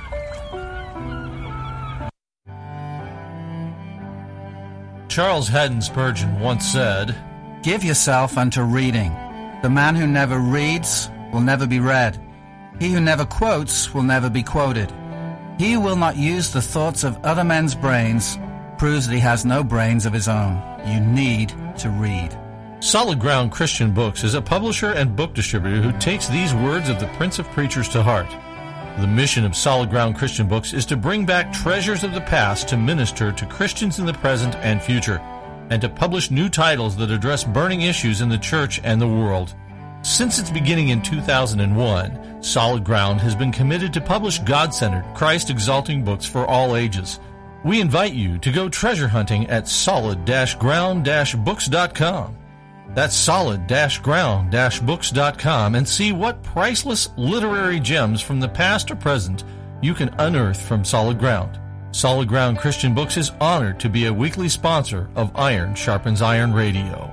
Speaker 7: Charles Haddon Spurgeon once said,
Speaker 8: "Give yourself unto reading. The man who never reads will never be read. He who never quotes will never be quoted. He who will not use the thoughts of other men's brains proves that he has no brains of his own. You need to read."
Speaker 7: Solid Ground Christian Books is a publisher and book distributor who takes these words of the Prince of Preachers to heart. The mission of Solid Ground Christian Books is to bring back treasures of the past to minister to Christians in the present and future, and to publish new titles that address burning issues in the church and the world. Since its beginning in 2001, Solid Ground has been committed to publish God-centered, Christ-exalting books for all ages. We invite you to go treasure hunting at solid-ground-books.com. That's solid-ground-books.com, and see what priceless literary gems from the past or present you can unearth from Solid Ground. Solid Ground Christian Books is honored to be a weekly sponsor of Iron Sharpens Iron Radio.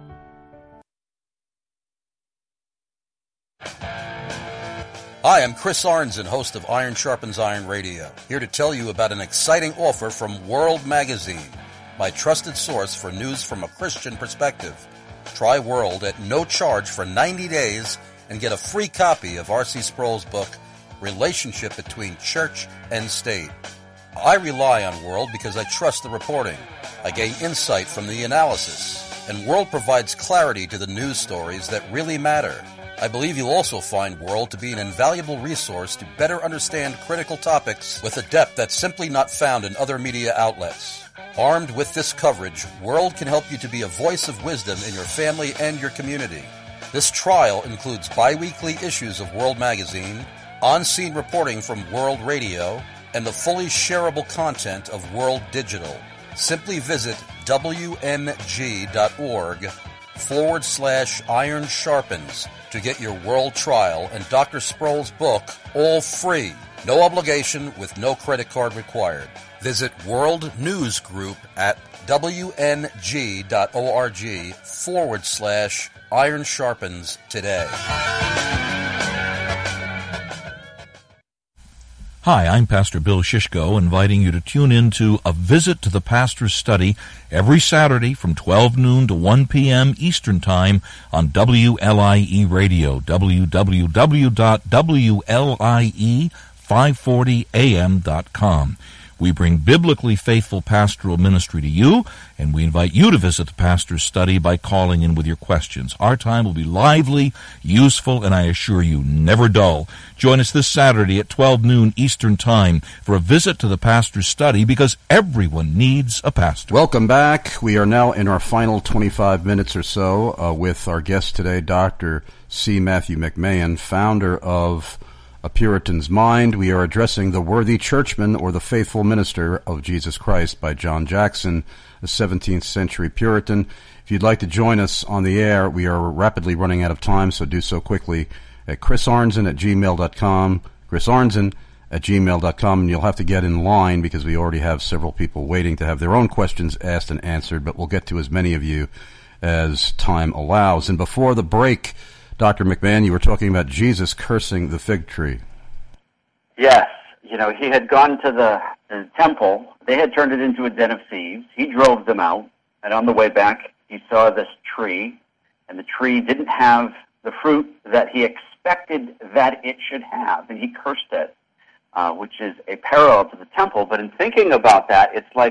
Speaker 5: Hi, I'm Chris Arnzen, host of Iron Sharpens Iron Radio, here to tell you about an exciting offer from World Magazine, my trusted source for news from a Christian perspective. Try World at no charge for 90 days and get a free copy of R.C. Sproul's book, Relationship Between Church and State. I rely on World because I trust the reporting. I gain insight from the analysis, and World provides clarity to the news stories that really matter. I believe you'll also find World to be an invaluable resource to better understand critical topics with a depth that's simply not found in other media outlets. Armed with this coverage, World can help you to be a voice of wisdom in your family and your community. This trial includes bi-weekly issues of World Magazine, on-scene reporting from World Radio, and the fully shareable content of World Digital. Simply visit wmg.org/Iron Sharpens to get your World trial and Dr. Sproul's book all free. No obligation with no credit card required. Visit World News Group at wmg.org/Iron Sharpens today.
Speaker 10: Hi, I'm Pastor Bill Shishko, inviting you to tune in to A Visit to the Pastor's Study every Saturday from 12 noon to 1 p.m. Eastern Time on WLIE Radio, www.WLIE540am.com. We bring biblically faithful pastoral ministry to you, and we invite you to visit the Pastor's Study by calling in with your questions. Our time will be lively, useful, and I assure you, never dull. Join us this Saturday at 12 noon Eastern Time for a visit to the Pastor's Study, because everyone needs a pastor.
Speaker 2: Welcome back. We are now in our final 25 minutes or so with our guest today, Dr. C. Matthew McMahon, founder of A Puritan's Mind. We are addressing The Worthy Churchman, or The Faithful Minister of Jesus Christ by John Jackson, a 17th century Puritan. If you'd like to join us on the air, we are rapidly running out of time, so do so quickly at chrisarnzen@gmail.com, chrisarnzen@gmail.com, and you'll have to get in line because we already have several people waiting to have their own questions asked and answered, but we'll get to as many of you as time allows. And before the break, Dr. McMahon, you were talking about Jesus cursing the fig tree.
Speaker 3: Yes. He had gone to the temple. They had turned it into a den of thieves. He drove them out, and on the way back, he saw this tree, and the tree didn't have the fruit that he expected that it should have, and he cursed it, which is a parallel to the temple. But in thinking about that, it's like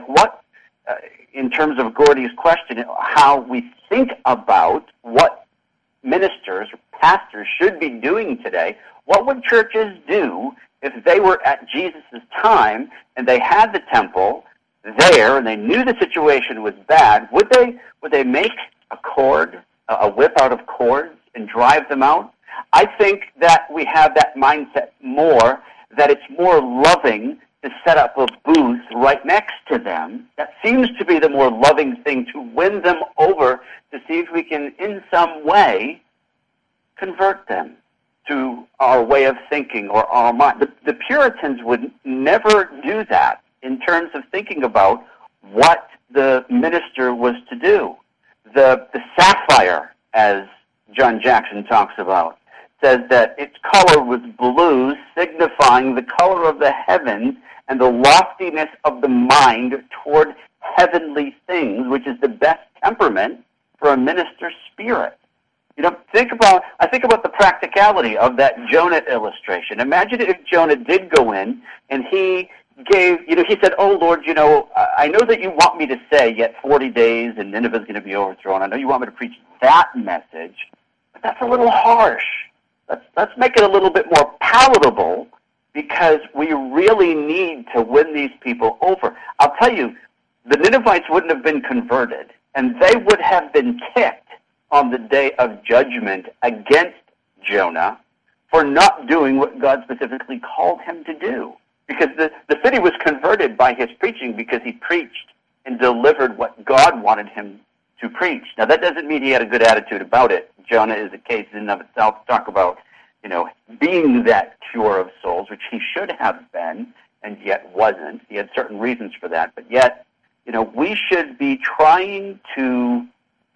Speaker 3: in terms of Gordy's question, how we think about what ministers or pastors should be doing today. What would churches do if they were at Jesus' time and they had the temple there and they knew the situation was bad? Would they make a whip out of cords and drive them out? I think that we have that mindset more, that it's more loving to set up a booth right next to them. That seems to be the more loving thing, to win them over, to see if we can in some way convert them to our way of thinking or our mind. The Puritans would never do that in terms of thinking about what the minister was to do. The sapphire, as John Jackson talks about. Says that its color was blue, signifying the color of the heavens and the loftiness of the mind toward heavenly things, which is the best temperament for a minister's spirit. I think about the practicality of that Jonah illustration. Imagine if Jonah did go in and he gave, he said, "Oh Lord, I know that you want me to say yet 40 days and Nineveh's going to be overthrown. I know you want me to preach that message, but that's a little harsh. Let's make it a little bit more palatable because we really need to win these people over." I'll tell you, the Ninevites wouldn't have been converted, and they would have been kicked on the day of judgment against Jonah for not doing what God specifically called him to do. Because the city was converted by his preaching because he preached and delivered what God wanted him to preach. Now, that doesn't mean he had a good attitude about it. Jonah is a case in and of itself to talk about, being that cure of souls, which he should have been, and yet wasn't. He had certain reasons for that. But yet, we should be trying to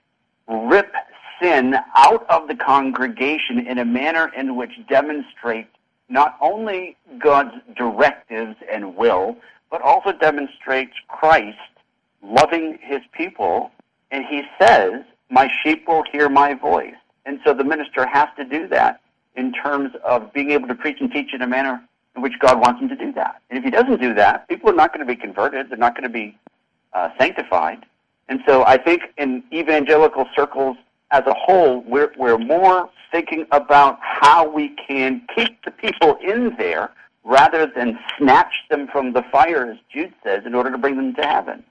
Speaker 3: rip sin out of the congregation in a manner in which demonstrates not only God's directives and will, but also demonstrates Christ loving his people. And he says, "My sheep will hear my voice." And so the minister has to do that in terms of being able to preach and teach in a manner in which God wants him to do that. And if he doesn't do that, people are not going to be converted. They're not going to be sanctified. And so I think in evangelical circles as a whole, we're more thinking about how we can keep the people in there rather than snatch them from the fire, as Jude says, in order to bring them to heaven.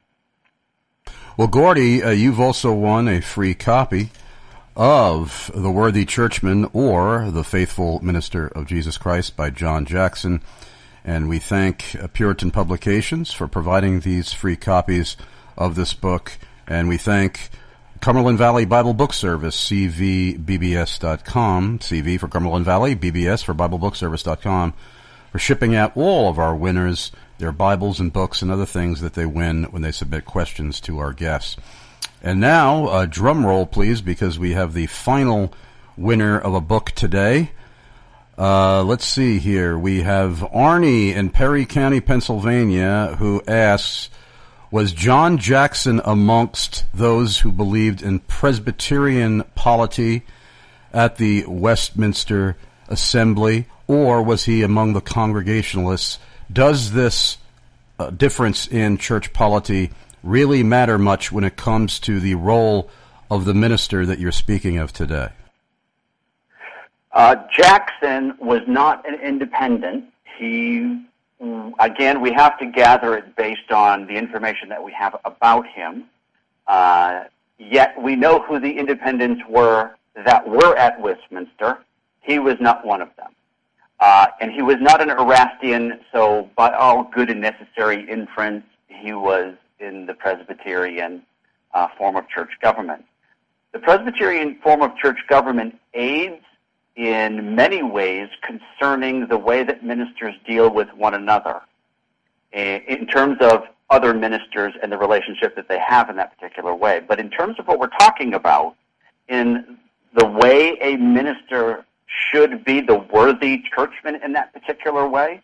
Speaker 2: Well, Gordy, you've also won a free copy of The Worthy Churchman or The Faithful Minister of Jesus Christ by John Jackson. And we thank Puritan Publications for providing these free copies of this book. And we thank Cumberland Valley Bible Book Service, cvbbs.com, CV for Cumberland Valley, BBS for BibleBookService.com, for shipping out all of our winners their Bibles and books and other things that they win when they submit questions to our guests. And now, drum roll, please, because we have the final winner of a book today. Let's see here. We have Arnie in Perry County, Pennsylvania, who asks, was John Jackson amongst those who believed in Presbyterian polity at the Westminster Assembly, or was he among the Congregationalists? Does this difference in church polity really matter much when it comes to the role of the minister that you're speaking of today?
Speaker 3: Jackson was not an independent. Again, we have to gather it based on the information that we have about him. Yet we know who the independents were that were at Westminster. He was not one of them. And he was not an Erastian, so by all good and necessary inference, he was in the Presbyterian form of church government. The Presbyterian form of church government aids in many ways concerning the way that ministers deal with one another in terms of other ministers and the relationship that they have in that particular way. But in terms of what we're talking about, in the way a minister should be the worthy churchman in that particular way,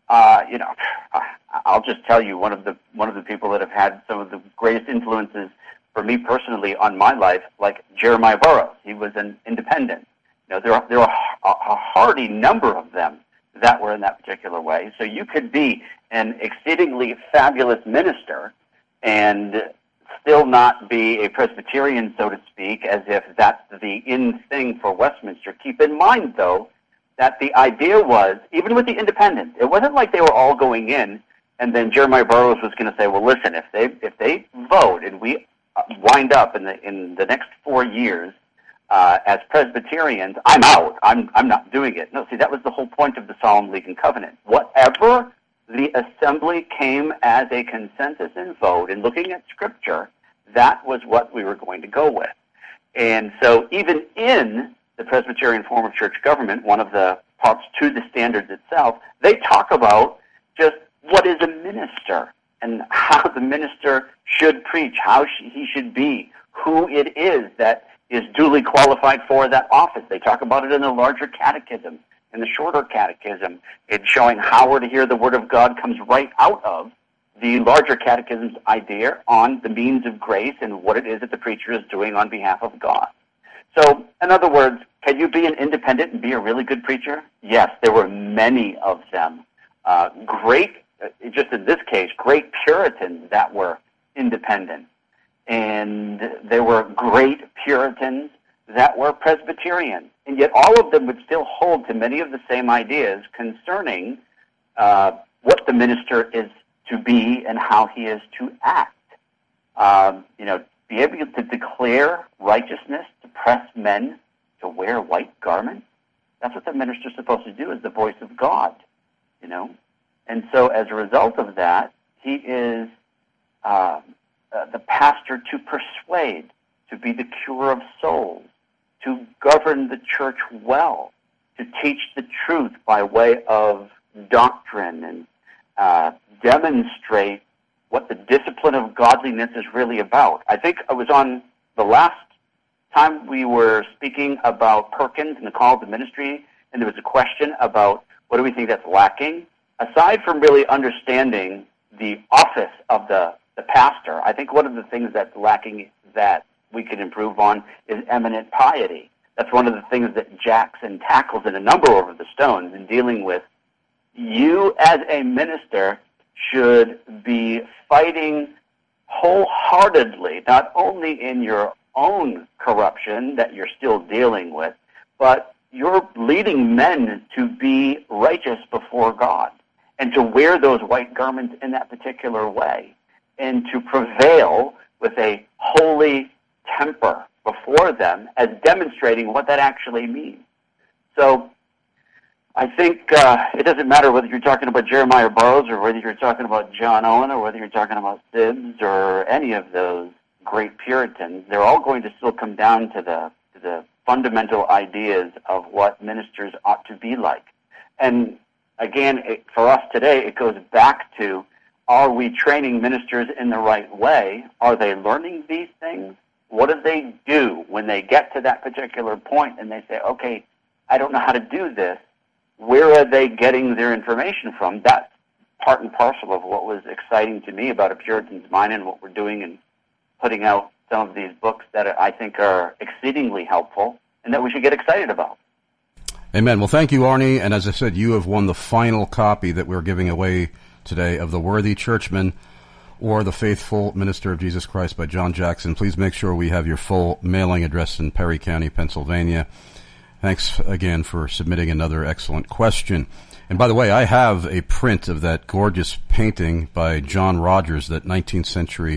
Speaker 3: I'll just tell you, one of the people that have had some of the greatest influences for me personally on my life, like Jeremiah Burroughs. He was an independent. There are a hearty number of them that were in that particular way. So you could be an exceedingly fabulous minister and still not be a Presbyterian, so to speak, as if that's the in thing for Westminster. Keep in mind, though, that the idea was, even with the independents, it wasn't like they were all going in and then Jeremiah Burroughs was going to say, well, listen, if they vote and we wind up in the next 4 years as Presbyterians, I'm out. I'm not doing it. No, see, that was the whole point of the Solemn League and Covenant. Whatever the assembly came as a consensus and vote, and looking at Scripture, that was what we were going to go with. And so even in the Presbyterian form of church government, one of the parts to the standards itself, they talk about just what is a minister and how the minister should preach, how he should be, who it is that is duly qualified for that office. They talk about it in the larger catechism, in the shorter catechism. It's showing how we're to hear the Word of God comes right out of the larger catechism's idea on the means of grace and what it is that the preacher is doing on behalf of God. So, in other words, can you be an independent and be a really good preacher? Yes, there were many of them. Just in this case, great Puritans that were independent. And there were great Puritans that were Presbyterian. And yet all of them would still hold to many of the same ideas concerning what the minister is to be and how he is to act. Be able to declare righteousness, to press men to wear white garments. That's what the minister is supposed to do, as the voice of God, And so as a result of that, he is the pastor to persuade, to be the cure of souls, to govern the church well, to teach the truth by way of doctrine and demonstrate what the discipline of godliness is really about. I think I was on the last time we were speaking about Perkins and the call to ministry, and there was a question about what do we think that's lacking. Aside from really understanding the office of the pastor, I think one of the things that's lacking that we could improve on is eminent piety. That's one of the things that Jackson tackles in a number of the stones in dealing with. You as a minister should be fighting wholeheartedly, not only in your own corruption that you're still dealing with, but you're leading men to be righteous before God and to wear those white garments in that particular way and to prevail with a holy temper before them as demonstrating what that actually means. So I think it doesn't matter whether you're talking about Jeremiah Burroughs or whether you're talking about John Owen or whether you're talking about Sibbes or any of those great Puritans. They're all going to still come down to the fundamental ideas of what ministers ought to be like. And again, for us today, it goes back to, are we training ministers in the right way? Are they learning these things? What do they do when they get to that particular point and they say, okay, I don't know how to do this? Where are they getting their information from? That's part and parcel of what was exciting to me about a Puritan's mind and what we're doing and putting out some of these books that I think are exceedingly helpful and that we should get excited about.
Speaker 2: Amen. Well, thank you, Arnie. And as I said, you have won the final copy that we're giving away today of The Worthy Churchman or The Faithful Minister of Jesus Christ by John Jackson. Please make sure we have your full mailing address in Perry County, Pennsylvania. Thanks again for submitting another excellent question. And by the way, I have a print of that gorgeous painting by John Rogers, that 19th century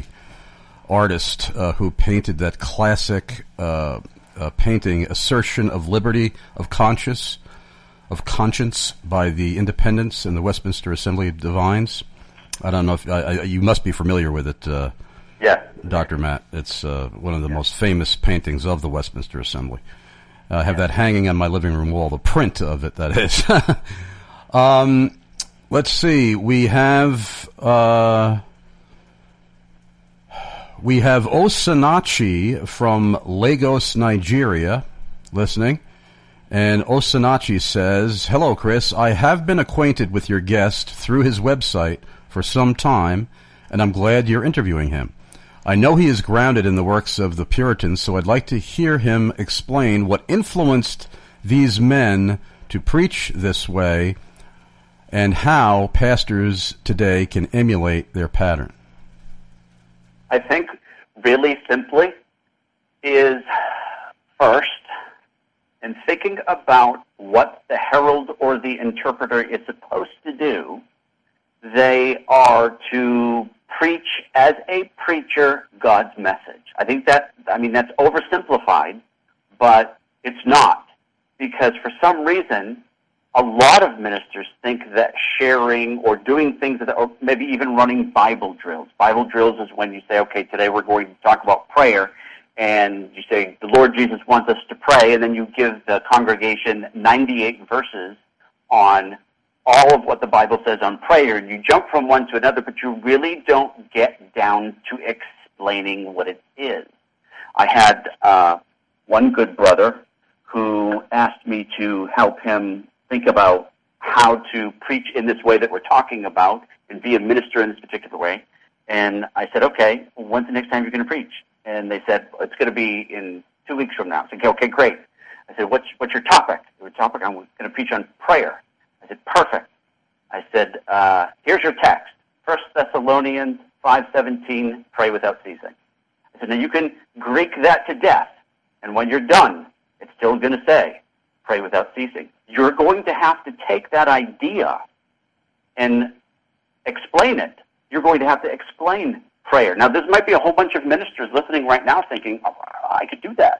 Speaker 2: artist who painted that classic painting, Assertion of Liberty of Conscience by the Independents and the Westminster Assembly of Divines. I don't know if you must be familiar with it,
Speaker 3: yeah,
Speaker 2: Dr. Matt. It's one of the most famous paintings of the Westminster Assembly. I have that hanging on my living room wall, the print of it, that is. Let's see. We have Osinachi from Lagos, Nigeria, listening. And Osinachi says, "Hello, Chris. I have been acquainted with your guest through his website for some time, and I'm glad you're interviewing him. I know he is grounded in the works of the Puritans, so I'd like to hear him explain what influenced these men to preach this way and how pastors today can emulate their pattern."
Speaker 3: I think really simply is first, in thinking about what the herald or the interpreter is supposed to do, they are to preach as a preacher God's message. That's oversimplified, but it's not. Because for some reason, a lot of ministers think that sharing or doing things, or maybe even running Bible drills. Bible drills is when you say, okay, today we're going to talk about prayer, and you say, the Lord Jesus wants us to pray, and then you give the congregation 98 verses on all of what the Bible says on prayer, and you jump from one to another, but you really don't get down to explaining what it is. I had one good brother who asked me to help him think about how to preach in this way that we're talking about and be a minister in this particular way. And I said, okay, when's the next time you're going to preach? And they said, it's going to be in 2 weeks from now. I said, okay, great. I said, what's your topic? Your topic, I'm going to preach on prayer. I said, perfect. I said, here's your text. 1 Thessalonians 5:17, pray without ceasing. I said, now you can Greek that to death, and when you're done, it's still going to say, pray without ceasing. You're going to have to take that idea and explain it. You're going to have to explain prayer. Now, there might be a whole bunch of ministers listening right now thinking, oh, I could do that.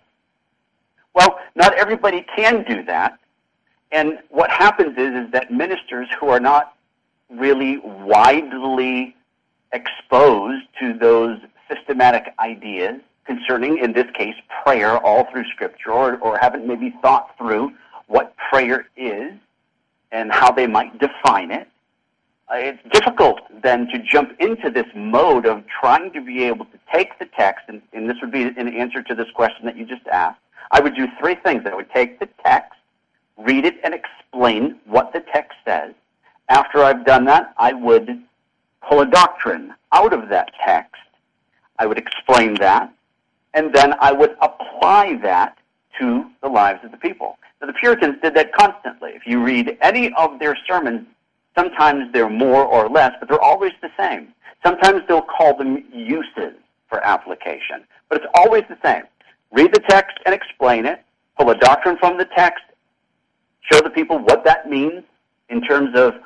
Speaker 3: Well, not everybody can do that. And what happens is that ministers who are not really widely exposed to those systematic ideas concerning, in this case, prayer all through Scripture, or haven't maybe thought through what prayer is and how they might define it, it's difficult then to jump into this mode of trying to be able to take the text, and this would be an answer to this question that you just asked. I would do three things. I would take the text, read it, and explain what the text says. After I've done that, I would pull a doctrine out of that text. I would explain that, and then I would apply that to the lives of the people. Now, the Puritans did that constantly. If you read any of their sermons, sometimes they're more or less, but they're always the same. Sometimes they'll call them uses for application, but it's always the same. Read the text and explain it, pull a doctrine from the text, show the people what that means in terms of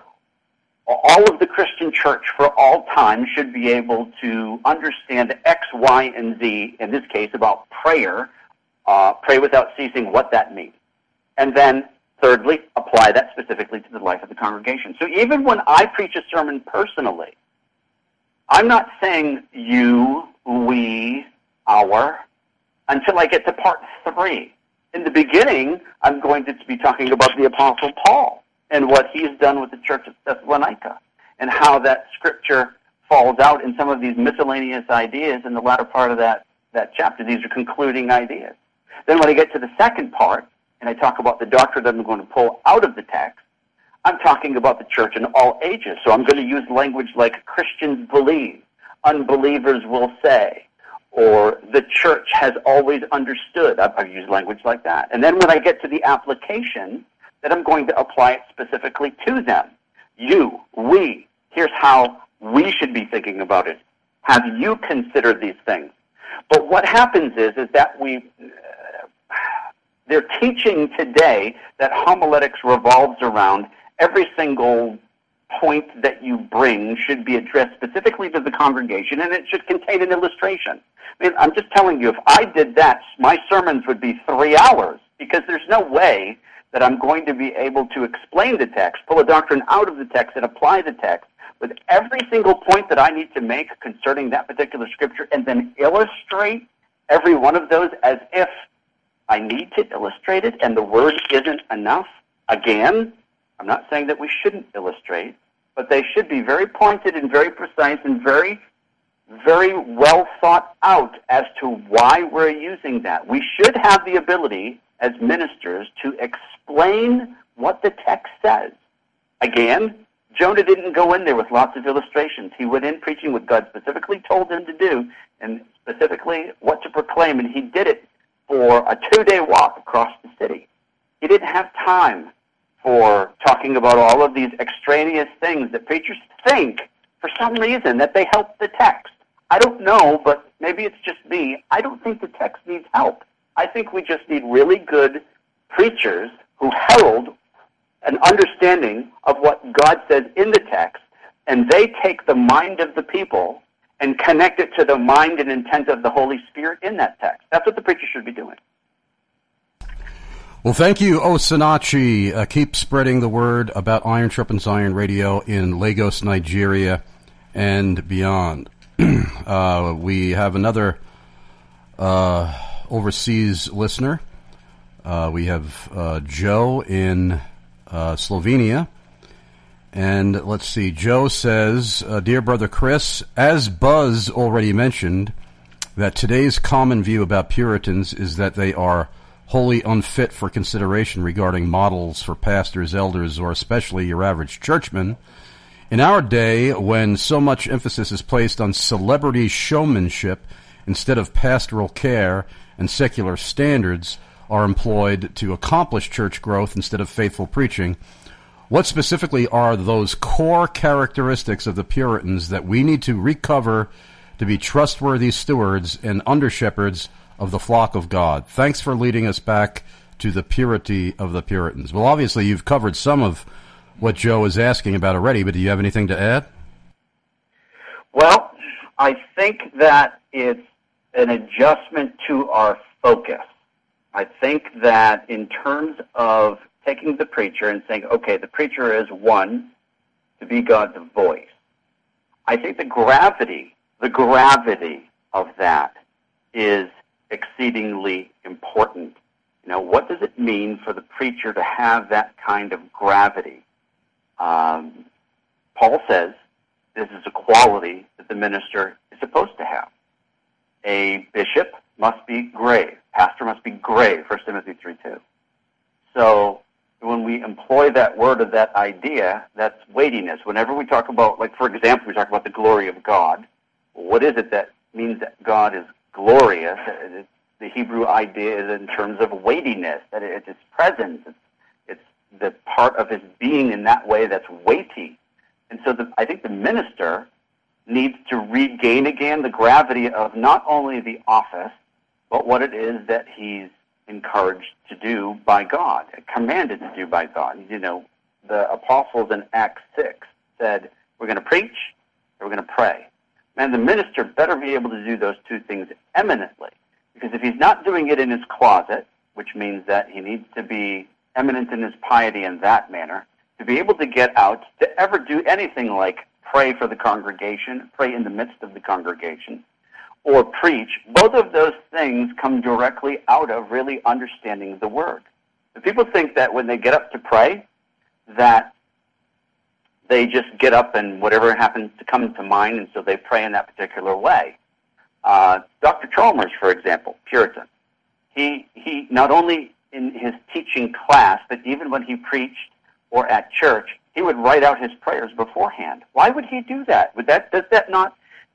Speaker 3: all of the Christian church for all time should be able to understand X, Y, and Z, in this case about prayer, pray without ceasing, what that means. And then, thirdly, apply that specifically to the life of the congregation. So even when I preach a sermon personally, I'm not saying you, we, our, until I get to part 3. In the beginning, I'm going to be talking about the Apostle Paul and what he's done with the church of Thessalonica and how that scripture falls out in some of these miscellaneous ideas in the latter part of that chapter. These are concluding ideas. Then when I get to the second part, and I talk about the doctrine that I'm going to pull out of the text, I'm talking about the church in all ages. So I'm going to use language like Christians believe, unbelievers will say, or the church has always understood. I've used language like that. And then when I get to the application, then I'm going to apply it specifically to them. You, we, here's how we should be thinking about it. Have you considered these things? But what happens is that they're teaching today that homiletics revolves around every single point that you bring should be addressed specifically to the congregation, and it should contain an illustration. I mean, I'm just telling you, if I did that, my sermons would be 3 hours, because there's no way that I'm going to be able to explain the text, pull a doctrine out of the text, and apply the text with every single point that I need to make concerning that particular scripture, and then illustrate every one of those as if I need to illustrate it and the word isn't enough. Again, I'm not saying that we shouldn't illustrate, but they should be very pointed and very precise and very, very well thought out as to why we're using that. We should have the ability as ministers to explain what the text says. Again, Jonah didn't go in there with lots of illustrations. He went in preaching what God specifically told him to do and specifically what to proclaim, and he did it for a 2-day walk across the city. He didn't have time for talking about all of these extraneous things that preachers think, for some reason, that they help the text. I don't know, but maybe it's just me. I don't think the text needs help. I think we just need really good preachers who herald an understanding of what God says in the text, and they take the mind of the people and connect it to the mind and intent of the Holy Spirit in that text. That's what the preacher should be doing.
Speaker 2: Well, thank you, Osinachi. Keep spreading the word about Iron Sharpens Iron Radio in Lagos, Nigeria, and beyond. We have another overseas listener. We have Joe in Slovenia. And let's see, Joe says, Dear Brother Chris, as Buzz already mentioned, that today's common view about Puritans is that they are wholly unfit for consideration regarding models for pastors, elders, or especially your average churchman. In our day, when so much emphasis is placed on celebrity showmanship instead of pastoral care and secular standards are employed to accomplish church growth instead of faithful preaching, what specifically are those core characteristics of the Puritans that we need to recover to be trustworthy stewards and under-shepherds of the flock of God? Thanks for leading us back to the purity of the Puritans. Well, obviously, you've covered some of what Joe is asking about already, but do you have anything to add?
Speaker 3: Well, I think that it's an adjustment to our focus. I think that in terms of taking the preacher and saying, okay, the preacher is one, to be God's voice. I think the gravity of that is exceedingly important. You know, what does it mean for the preacher to have that kind of gravity? Paul says this is a quality that the minister is supposed to have. A bishop must be grave. Pastor must be grave, 1 Timothy 3:2. So when we employ that word or that idea, that's weightiness. Whenever we talk about, like, for example, we talk about the glory of God, what is it that means that God is glorious? The Hebrew idea is in terms of weightiness, that it's His presence. It's the part of His being in that way that's weighty. And so I think the minister needs to regain again the gravity of not only the office, but what it is that he's encouraged to do by God, commanded to do by God. You know, the apostles in Acts 6 said, we're going to preach or we're going to pray. Man, the minister better be able to do those two things eminently, because if he's not doing it in his closet, which means that he needs to be eminent in his piety in that manner, to be able to get out, to ever do anything like pray for the congregation, pray in the midst of the congregation, or preach, both of those things come directly out of really understanding the Word. The people think that when they get up to pray, that they just get up and whatever happens to come to mind, and so they pray in that particular way. Dr. Chalmers, for example, Puritan, he not only in his teaching class, but even when he preached or at church, he would write out his prayers beforehand. Why would he do that? Does that not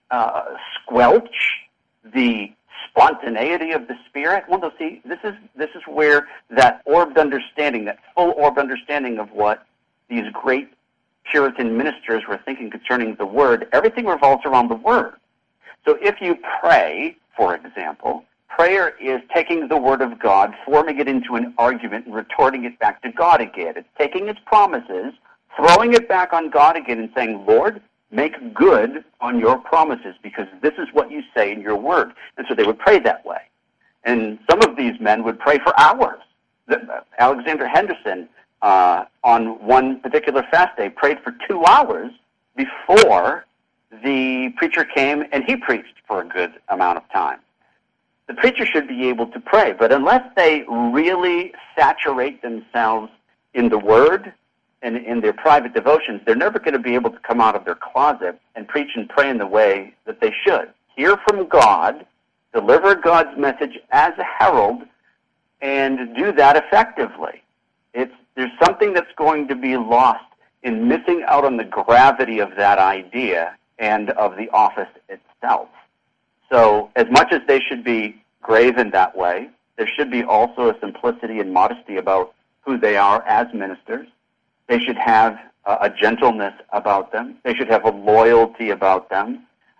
Speaker 3: squelch the spontaneity of the Spirit? Well, no, see, this is where that orbed understanding, that full orbed understanding of what these great Puritan ministers were thinking concerning the Word, everything revolves around the Word. So if you pray, for example, prayer is taking the Word of God, forming it into an argument, and retorting it back to God again. It's taking its promises, throwing it back on God again, and saying, Lord, make good on your promises, because this is what you say in your Word. And so they would pray that way. And some of these men would pray for hours. Alexander Henderson, on one particular fast day, prayed for 2 hours before the preacher came, and he preached for a good amount of time. The preacher should be able to pray, but unless they really saturate themselves in the Word and in their private devotions, they're never going to be able to come out of their closet and preach and pray in the way that they should. Hear from God, deliver God's message as a herald, and do that effectively. There's something that's going to be lost in missing out on the gravity of that idea and of the office itself. So as much as they should be grave in that way, there should be also a simplicity and modesty about who they are as ministers. They should have a gentleness about them. They should have a loyalty about them,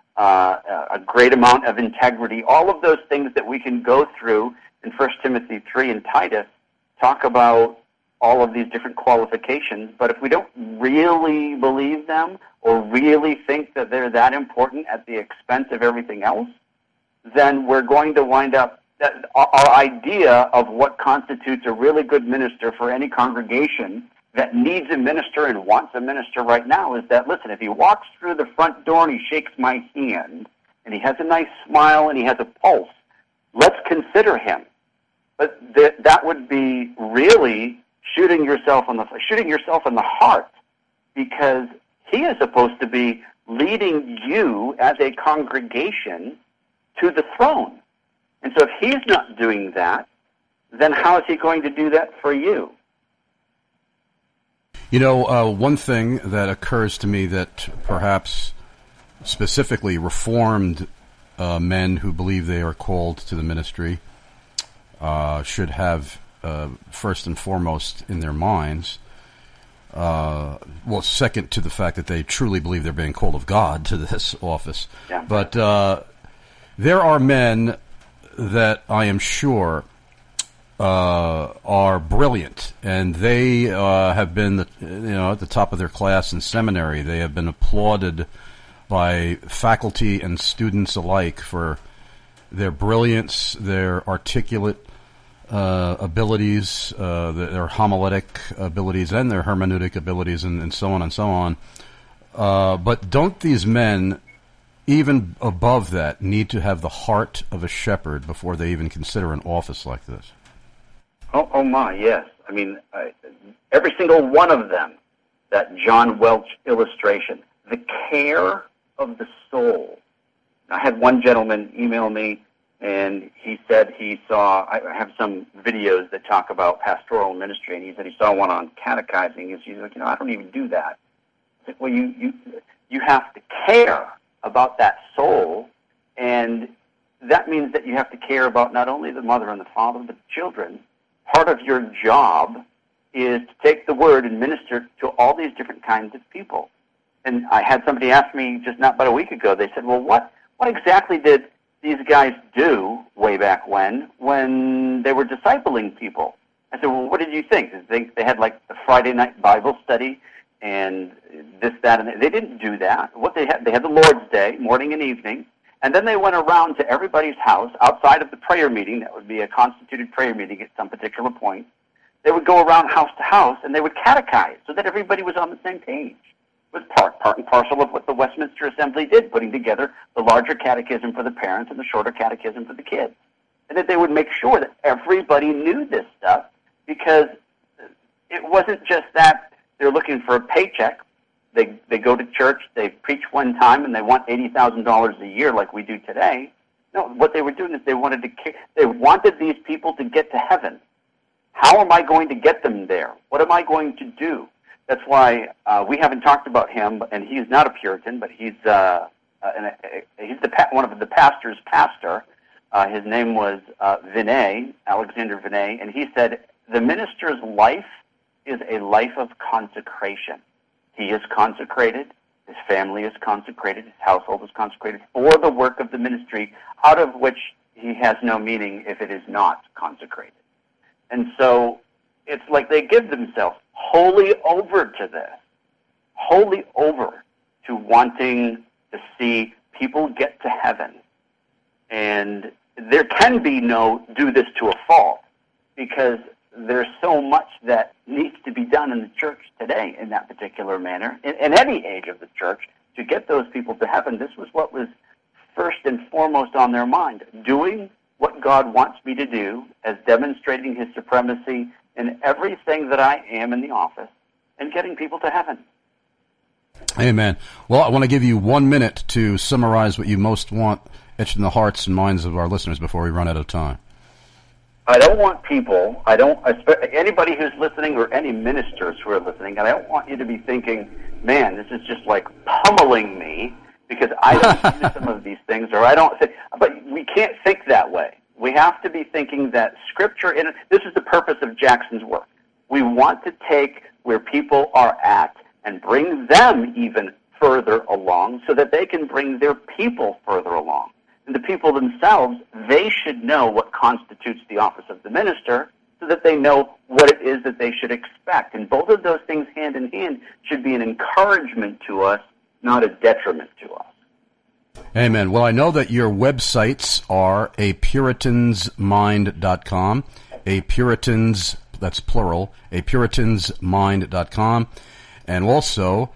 Speaker 3: a great amount of integrity. All of those things that we can go through in 1 Timothy 3 and Titus talk about all of these different qualifications, but if we don't really believe them or really think that they're that important at the expense of everything else, then we're going to wind up, our idea of what constitutes a really good minister for any congregation that needs a minister and wants a minister right now is that, listen, if he walks through the front door and he shakes my hand and he has a nice smile and he has a pulse, let's consider him. But that would be really shooting yourself in the heart, because he is supposed to be leading you as a congregation to the throne. And so if he's not doing that, then how is he going to do that for you?
Speaker 2: You know, one thing that occurs to me that perhaps specifically Reformed men who believe they are called to the ministry should have first and foremost in their minds, well, second to the fact that they truly believe they're being called of God to this office.
Speaker 3: Yeah.
Speaker 2: But there are men that I am sure are brilliant, and they have been, at the top of their class in seminary. They have been applauded by faculty and students alike for their brilliance, their articulate abilities, their homiletic abilities, and their hermeneutic abilities, and so on and so on. But don't these men, even above that, need to have the heart of a shepherd before they even consider an office like this?
Speaker 3: Oh my, yes. I mean, every single one of them, that John Welch illustration, the care of the soul. I had one gentleman email me, and he said he saw, I have some videos that talk about pastoral ministry, and he said he saw one on catechizing, and he's like, I don't even do that. I said, well, you have to care about that soul, and that means that you have to care about not only the mother and the father, but the children. Part of your job is to take the word and minister to all these different kinds of people. And I had somebody ask me just not but a week ago, they said, well, what exactly did these guys do way back when they were discipling people? I said, well, what did you think? Did you think they had like the Friday night Bible study and this, that, and that? They didn't do that. What they had the Lord's Day, morning and evening, and then they went around to everybody's house outside of the prayer meeting. That would be a constituted prayer meeting at some particular point. They would go around house to house, and they would catechize so that everybody was on the same page. It was part and parcel of what the Westminster Assembly did, putting together the larger catechism for the parents and the shorter catechism for the kids. And that they would make sure that everybody knew this stuff, because it wasn't just that they're looking for a paycheck. They go to church, they preach one time, and they want $80,000 a year like we do today. No, what they were doing is they wanted these people to get to heaven. How am I going to get them there? What am I going to do? That's why we haven't talked about him, and he's not a Puritan, but he's one of the pastor's pastor. His name was Vinay, Alexander Vinay, and he said, the minister's life is a life of consecration. He is consecrated, his family is consecrated, his household is consecrated for the work of the ministry, out of which he has no meaning if it is not consecrated. And so it's like they give themselves wholly over to this, wholly over to wanting to see people get to heaven. And there can be no do this to a fault, because there's so much that needs to be done in the church today in that particular manner, in any age of the church, to get those people to heaven. This was what was first and foremost on their mind, doing what God wants me to do as demonstrating his supremacy in everything that I am in the office, and getting people to heaven.
Speaker 2: Amen. Well, I want to give you 1 minute to summarize what you most want etched in the hearts and minds of our listeners before we run out of time.
Speaker 3: I don't want people, anybody who's listening, or any ministers who are listening, and I don't want you to be thinking, man, this is just like pummeling me because I don't do some of these things, or I don't think, but we can't think that way. We have to be thinking that Scripture, this is the purpose of Jackson's work. We want to take where people are at and bring them even further along so that they can bring their people further along. And the people themselves, they should know what constitutes the office of the minister so that they know what it is that they should expect. And both of those things hand in hand should be an encouragement to us, not a detriment to us.
Speaker 2: Amen. Well, I know that your websites are apuritansmind.com, that's plural, apuritansmind.com, and also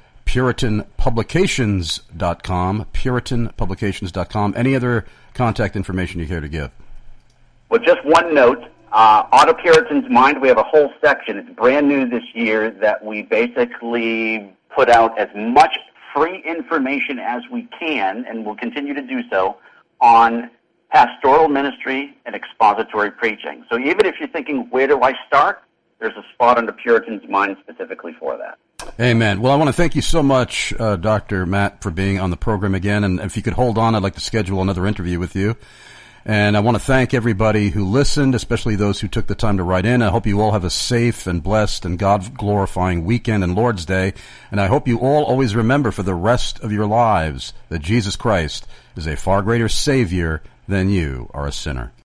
Speaker 2: puritanpublications.com. Any other contact information you care to give?
Speaker 3: Well, just one note. On A Puritan's Mind, we have a whole section. It's brand new this year that we basically put out as much free information as we can, and we'll continue to do so, on pastoral ministry, and expository preaching. So even if you're thinking, where do I start? There's a spot on the Puritan's mind specifically for that.
Speaker 2: Amen. Well, I want to thank you so much, Dr. Matt, for being on the program again. And if you could hold on, I'd like to schedule another interview with you. And I want to thank everybody who listened, especially those who took the time to write in. I hope you all have a safe and blessed and God-glorifying weekend and Lord's Day. And I hope you all always remember for the rest of your lives that Jesus Christ is a far greater Savior than you are a sinner.